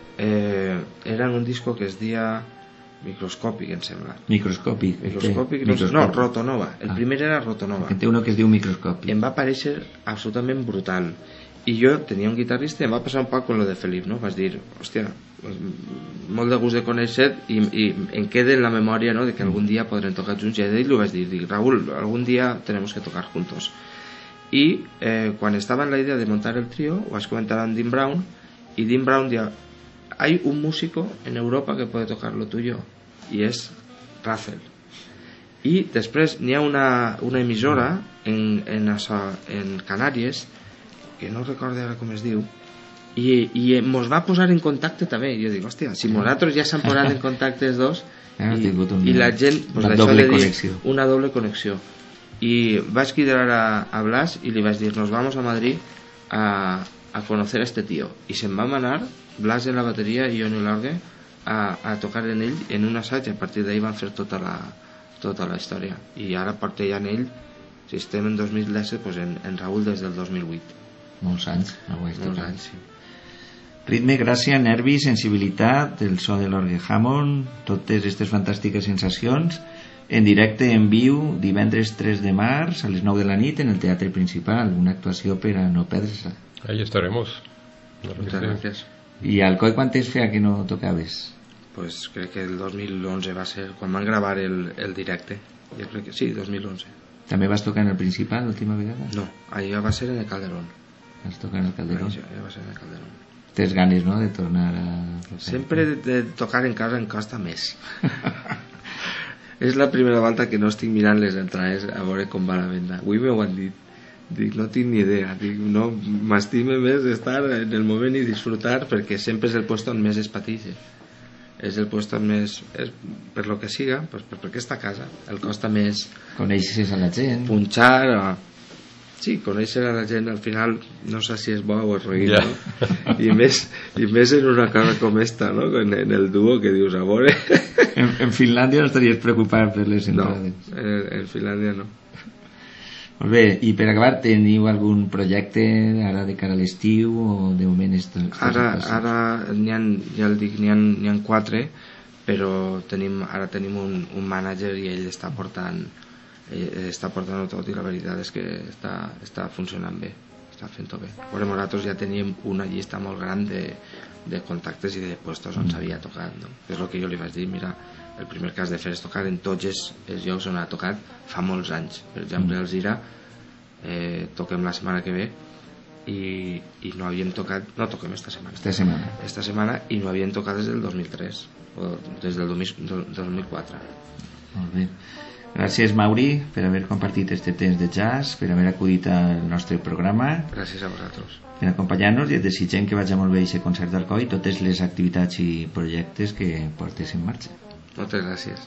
era en un disco que es dia Microscòpic, em sembla. Microscòpic, no, Rotonova. El primer era Rotonova. Que té uno que es diu Microscòpic. Em va paréixer absolutament brutal. I jo tenia un guitarrista i em va passar un poc con lo de Felip, no? Vas dir, hòstia, molt de gust de conèixer i em queda en la memòria, no?, de que algun dia podrem tocar junts. I a ell ho vaig dir, Raúl, algun dia tenemos que tocar juntos. I quan estava en la idea de montar el trío, ho vaig comentar amb Dean Brown, y Dean Brown diu, hay un músico en Europa que puede tocar lo tuyo, y es Russell. Y després n'hi ha una emissora en Canàries, que no recordo ara com es diu, i mos va posar en contacte també. Jo dic, hòstia, si nosaltres ja s'han posat en contacte els dos, i la gent, pues, una doble connexió. Una doble connexió. Y vaig cridar a Blas y le vaig dir, nos vamos a Madrid a conocer a este tío. Y se'n vam anar, Blas en la bateria i jo en l'orgue, a tocar en ell en un assaig. A partir d'ahí van fer tota la història. I ara porta ja en ell, si estem en 2010, pues en Raúl des del 2008. Molts anys. Molts anys, sí. Ritme, gràcia, nervi, sensibilitat, el so de l'orgue Hammond, totes aquestes fantàstiques sensacions, en directe, en viu, divendres 3 de març a les 9 de la nit en el Teatre Principal, una actuació per a no perdre-se. Ahí estaremos. Muchas gracias. I al Coi quant temps feia que no tocaves? Pues crec que el 2011 va ser quan van gravar el directe. Jo crec que sí, 2011. També vas tocar en el Principal l'última vegada? No, allà va ser en el Calderón. Vas tocar en el Calderón? Allà va ser en el Calderón. Tens ganes, no?, de tornar a... Sempre de tocar en casa em costa més. És la primera volta que no estic mirant les entrades a veure com va la venda. Avui m'ho han dit. Dic, no tinc ni idea. Dic, no, m'estime més estar en el moment i disfrutar, perquè sempre és el puesto on més es pateix. És el puesto on més... per lo que siga, pues per aquesta casa. El costa més... Coneixes a la gent. Punxar o... Sí, conèixer a la gent al final no sé si és bo o és roïn, yeah. No? I més en una cosa com esta, no? En el duo que dius, a veure... En Finlàndia no estaries preocupat per les entrades? No, en Finlàndia no. Molt bé, i per acabar, teniu algun projecte ara de cara a l'estiu o de moment ara ja el dic, n'hi ha 4, però ara tenim un mànager i ell està portant tot, i la veritat és que està funcionant bé, està fent-ho bé. Però nosaltres ja teníem una llista molt gran de contactes i de puestos on s'havia tocat, no? És el que jo li vaig dir, mira, el primer que has de fer és tocar en tots els llocs on ha tocat fa molts anys. Per exemple, al Zira toquem la setmana que ve i no havíem tocat, no toquem esta setmana i no havíem tocat des del 2003 o des del 2004. Molt bé. Gràcies, Mauri, per haver compartit este temps de jazz, per haver acudit al nostre programa. Gràcies a vosaltres. Per acompanyar-nos, i et desitgem que vagi molt bé aquest concert d'Alcoi i totes les activitats i projectes que portes en marxa. Moltes gràcies.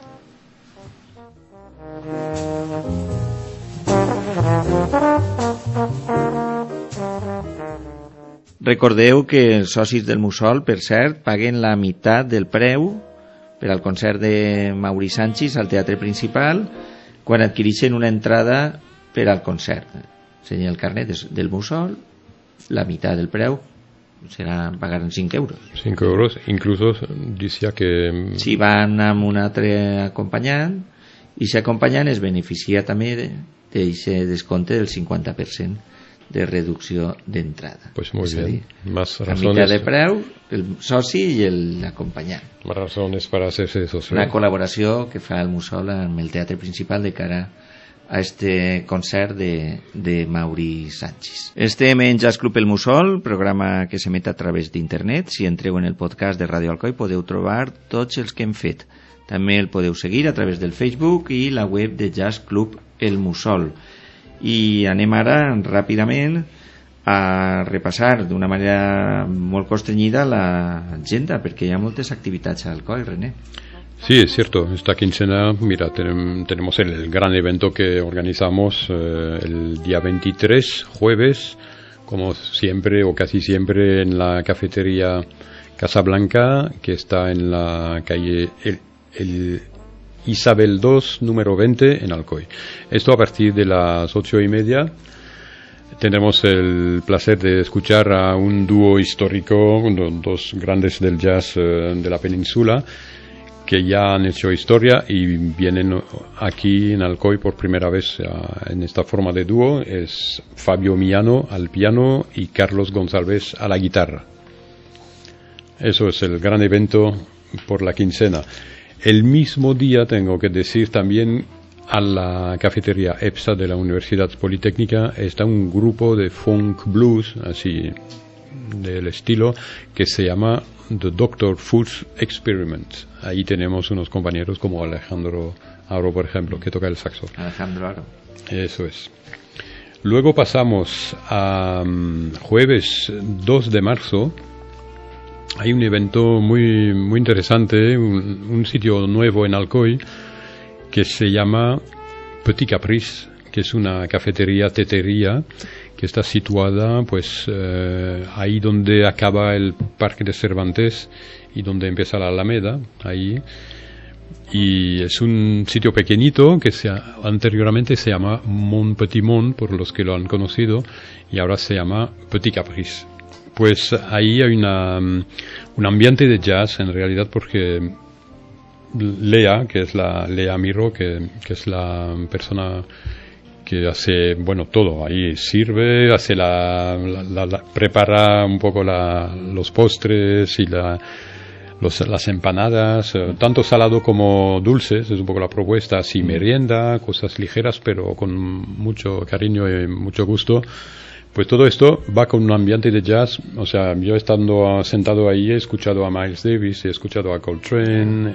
Recordeu que els socis del Mussol, per cert, paguen la meitat del preu per al concert de Mauri Sanchis al Teatre Principal quan adquireixen una entrada per al concert. Ensenyen el carnet del Mussol, la meitat del preu serà pagar 5 euros. 5 euros, incluso decía que... Si van amb un altre acompanyant, i si acompanyant es beneficia també d'aquest descompte del 50% de reducció d'entrada. Pues muy bien. Más la razones... mitad de preu, el soci i l'acompanyant. Más razones para hacerse socio. Una col·laboració que fa el Mussol amb el Teatre Principal de cara a este concert de Mauri Sanchis. Estem en Jazz Club El Mussol, programa que s'emet a través d'internet. Si entreu en el podcast de Radio Alcoi podeu trobar tots els que hem fet. També el podeu seguir a través del Facebook i la web de Jazz Club El Mussol. I anem ara ràpidament a repassar d'una manera molt constrenyida l'agenda, perquè hi ha moltes activitats a Alcoi, René. Sí, es cierto. Esta quincena, mira, tenemos el gran evento que organizamos el día 23, jueves, como siempre o casi siempre en la cafetería Casablanca, que está en la calle el Isabel II, número 20, en Alcoy. Esto a partir de las 8:30. Tendremos el placer de escuchar a un dúo histórico, dos grandes del jazz de la península, que ya han hecho historia y vienen aquí en Alcoy por primera vez en esta forma de dúo. Es Fabio Miano al piano y Carlos González a la guitarra. Eso es el gran evento por la quincena. El mismo día, tengo que decir también, a la cafetería EPSA de la Universidad Politécnica está un grupo de funk blues, así del estilo, que se llama The Dr. Foods Experiment. Ahí tenemos unos compañeros como Alejandro Aro, por ejemplo, que toca el saxo. Alejandro Aro. Eso es. Luego pasamos a jueves 2 de marzo. Hay un evento muy, muy interesante, un sitio nuevo en Alcoy que se llama Petit Caprice, que es una cafetería, tetería, que está situada pues ahí donde acaba el Parque de Cervantes y donde empieza la Alameda, ahí. Y es un sitio pequeñito que anteriormente se llama Mon Petit Monde, por los que lo han conocido, y ahora se llama Petit Caprice. Pues ahí hay un ambiente de jazz, en realidad, porque Lea, que es Lea Miro, que es la persona que hace, bueno, todo, ahí sirve, hace prepara un poco los postres y las empanadas, tanto salado como dulces, es un poco la propuesta, así merienda, cosas ligeras, pero con mucho cariño y mucho gusto. Pues todo esto va con un ambiente de jazz. O sea, yo estando sentado ahí he escuchado a Miles Davis, he escuchado a Coltrane,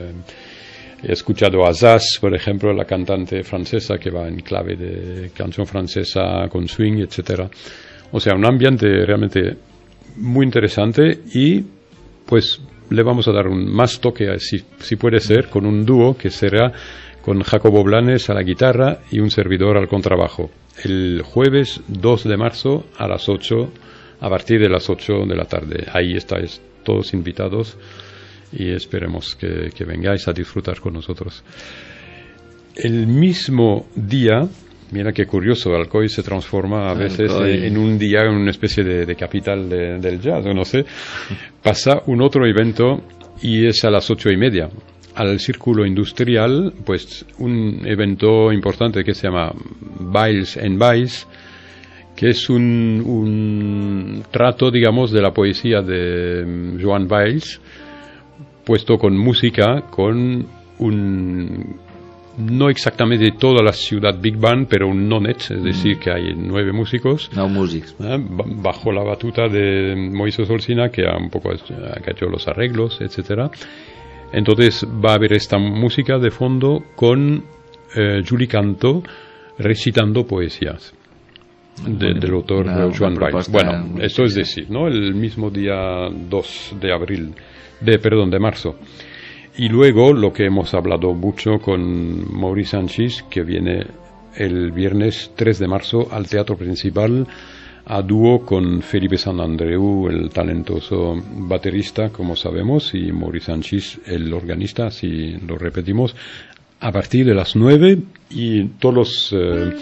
he escuchado a Zaz, por ejemplo, la cantante francesa que va en clave de canción francesa con swing, etcétera. O sea, un ambiente realmente muy interesante y pues le vamos a dar un más toque, si puede ser, con un dúo que será con Jacobo Blanes a la guitarra y un servidor al contrabajo. El jueves 2 de marzo a partir de las 8 de la tarde. Ahí estáis todos invitados y esperemos que vengáis a disfrutar con nosotros. El mismo día, mira qué curioso, Alcoy se transforma a veces en un día, en una especie de capital del jazz, no sé. Pasa un otro evento y es a las 8:30. Al Círculo Industrial, pues un evento importante que se llama Biles and Biles, que es un trato, digamos, de la poesía de Joan Biles, puesto con música, con no exactamente toda la ciudad Big Band, pero un nonet, es decir, que hay 9 músicos. No músics. Bajo la batuta de Moisés Olcina, que ha hecho los arreglos, etcétera. Entonces va a haber esta música de fondo con Julie Canto recitando poesías del autor Joan Biles. Bueno, esto es decir, ¿no? El mismo día 2 de marzo. Y luego lo que hemos hablado mucho con Maurice Sánchez, que viene el viernes 3 de marzo al Teatro Principal a dúo con Felipe Santandreu, el talentoso baterista, como sabemos, y Maurice Sánchez, el organista, si lo repetimos, a partir de las 9, y todos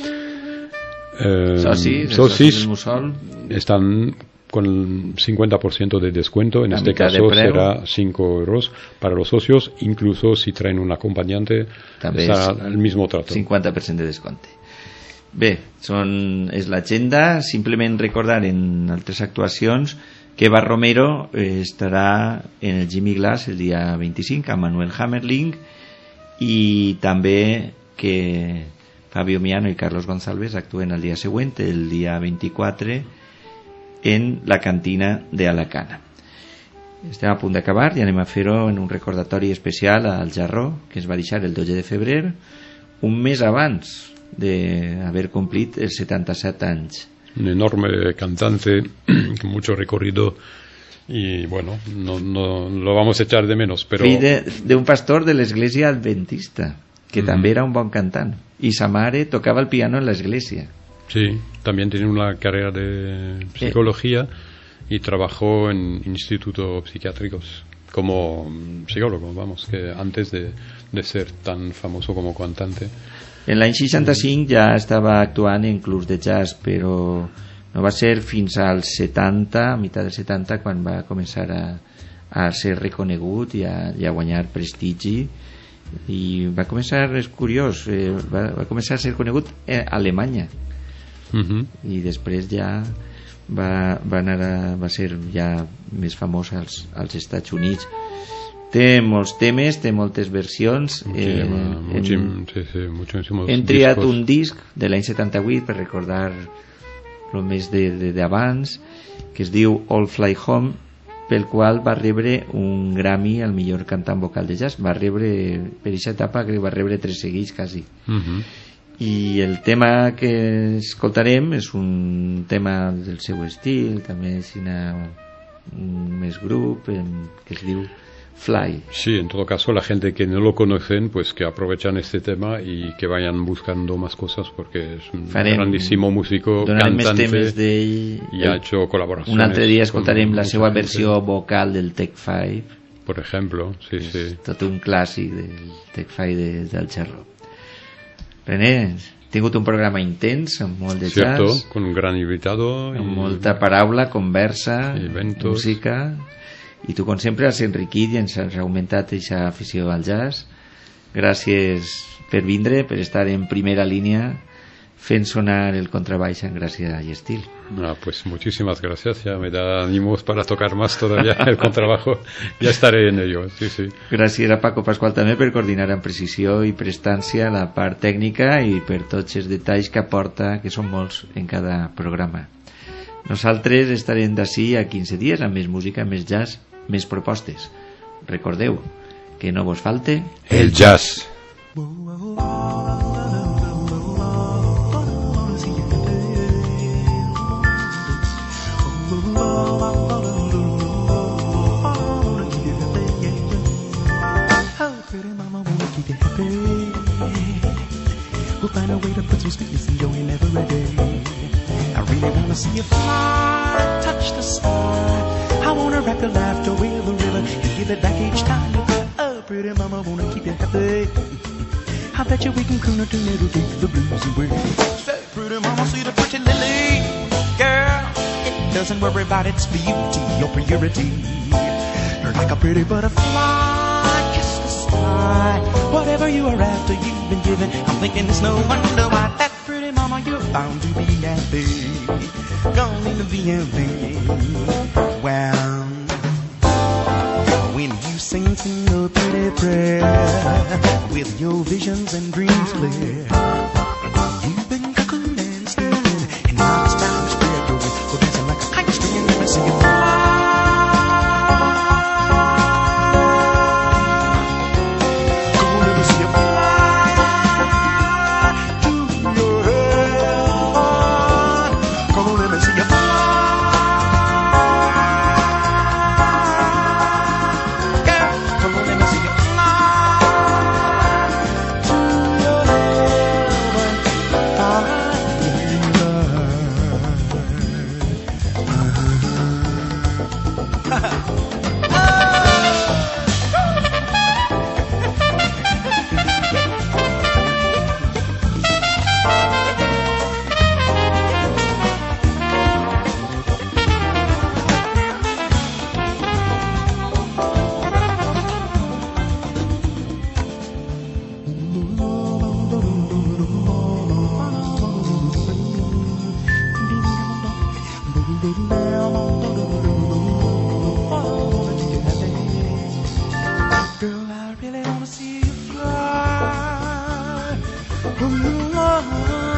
los socis están con el 50% de descuento. En este caso será 5 euros para los socios, incluso si traen un acompañante será el mismo trato. 50% de descuento. Bé, és l'agenda. Simplement recordar en altres actuacions que Eva Romero estarà en el Jimmy Glass el dia 25 amb Manuel Hammerling, i també que Fabio Miano i Carlos González actuen el dia següent, el dia 24, en la cantina de Alacana. Estem a punt d'acabar i anem a fer-ho en un recordatori especial al Jarró, que es va deixar el 12 de febrer, un mes abans de haber cumplido el 77 años. Un enorme cantante con mucho recorrido y bueno, no lo vamos a echar de menos, pero... Fill d'un pastor de l'església adventista, que també era un bon cantant, y sa mare tocaba el piano en la iglesia. Sí, también tiene una carrera de psicología y trabajó en institutos psiquiátricos como psicólogo, vamos, que antes de ser tan famoso como cantante. En l'any 65 ja estava actuant en clubs de jazz, però no va ser fins als 70, a meitat dels 70, quan va començar a ser reconegut i a guanyar prestigi, i va començar, és curiós, va començar a ser conegut a Alemanya. I després ja va ser ja més famós als Estats Units. Té molts temes, té moltes versions. Hem triat un disc de l'any 78 per recordar el més d'abans, que es diu All Fly Home, pel qual va rebre un Grammy al millor cantant vocal de jazz. Va rebre, per aquesta etapa, crec que va rebre 3 seguits quasi. I el tema que escoltarem és un tema del seu estil, també és més grup, que es diu Fly. Sí, en todo caso, la gente que no lo conocen, pues que aprovechan este tema y que vayan buscando más cosas, porque es un grandísimo músico, cantante, y ha hecho colaboraciones. Un altre dia escoltarem la seva versió vocal del Take 5. Por ejemplo, sí. Tot un clàssic del Take 5 del Cherro. René, he tingut un programa intens, amb molt de Cierto, jazz, con un gran invitado, amb molta paraula, conversa, eventos, música, i tu, com sempre, has enriquit i ens has augmentat aquesta afició al jazz. Gràcies per vindre, per estar en primera línia fent sonar el contrabaix en gràcia i estil. Pues muchísimas gracias, ya me da ánimos para tocar más todavía el contrabajo, ya estaré en ello, sí. Gràcies a Paco Pasqual també per coordinar amb precisió i prestància la part tècnica i per tots els detalls que aporta, que són molts en cada programa. Nosaltres estarem d'ací a 15 dies amb més música, més jazz, més propostes. Recordeu que no vos falte el jazz. We'll find a way to put some sweetness in joy in every day. I really wanna see you fly, touch the sky. I wanna wrap your laughter with a river and give it back each time. Oh, pretty mama, wanna keep you happy. I bet you we can croon a tune that'll take the blues away. Say, pretty mama, see the pretty lily, girl. It doesn't worry about its beauty or purity. You're like a pretty butterfly, kiss the sky. Whatever you are after, you've been given. I'm thinking it's no wonder why that pretty mama, you're bound to be happy. Gonna need to be happy. Well, when you sing a pretty prayer with your visions and dreams clear, you've been cuckooing and stealing, and now it's time to spread your wings. Well, dancing like a kite string, let me see you fly. Girl, I really wanna see you fly.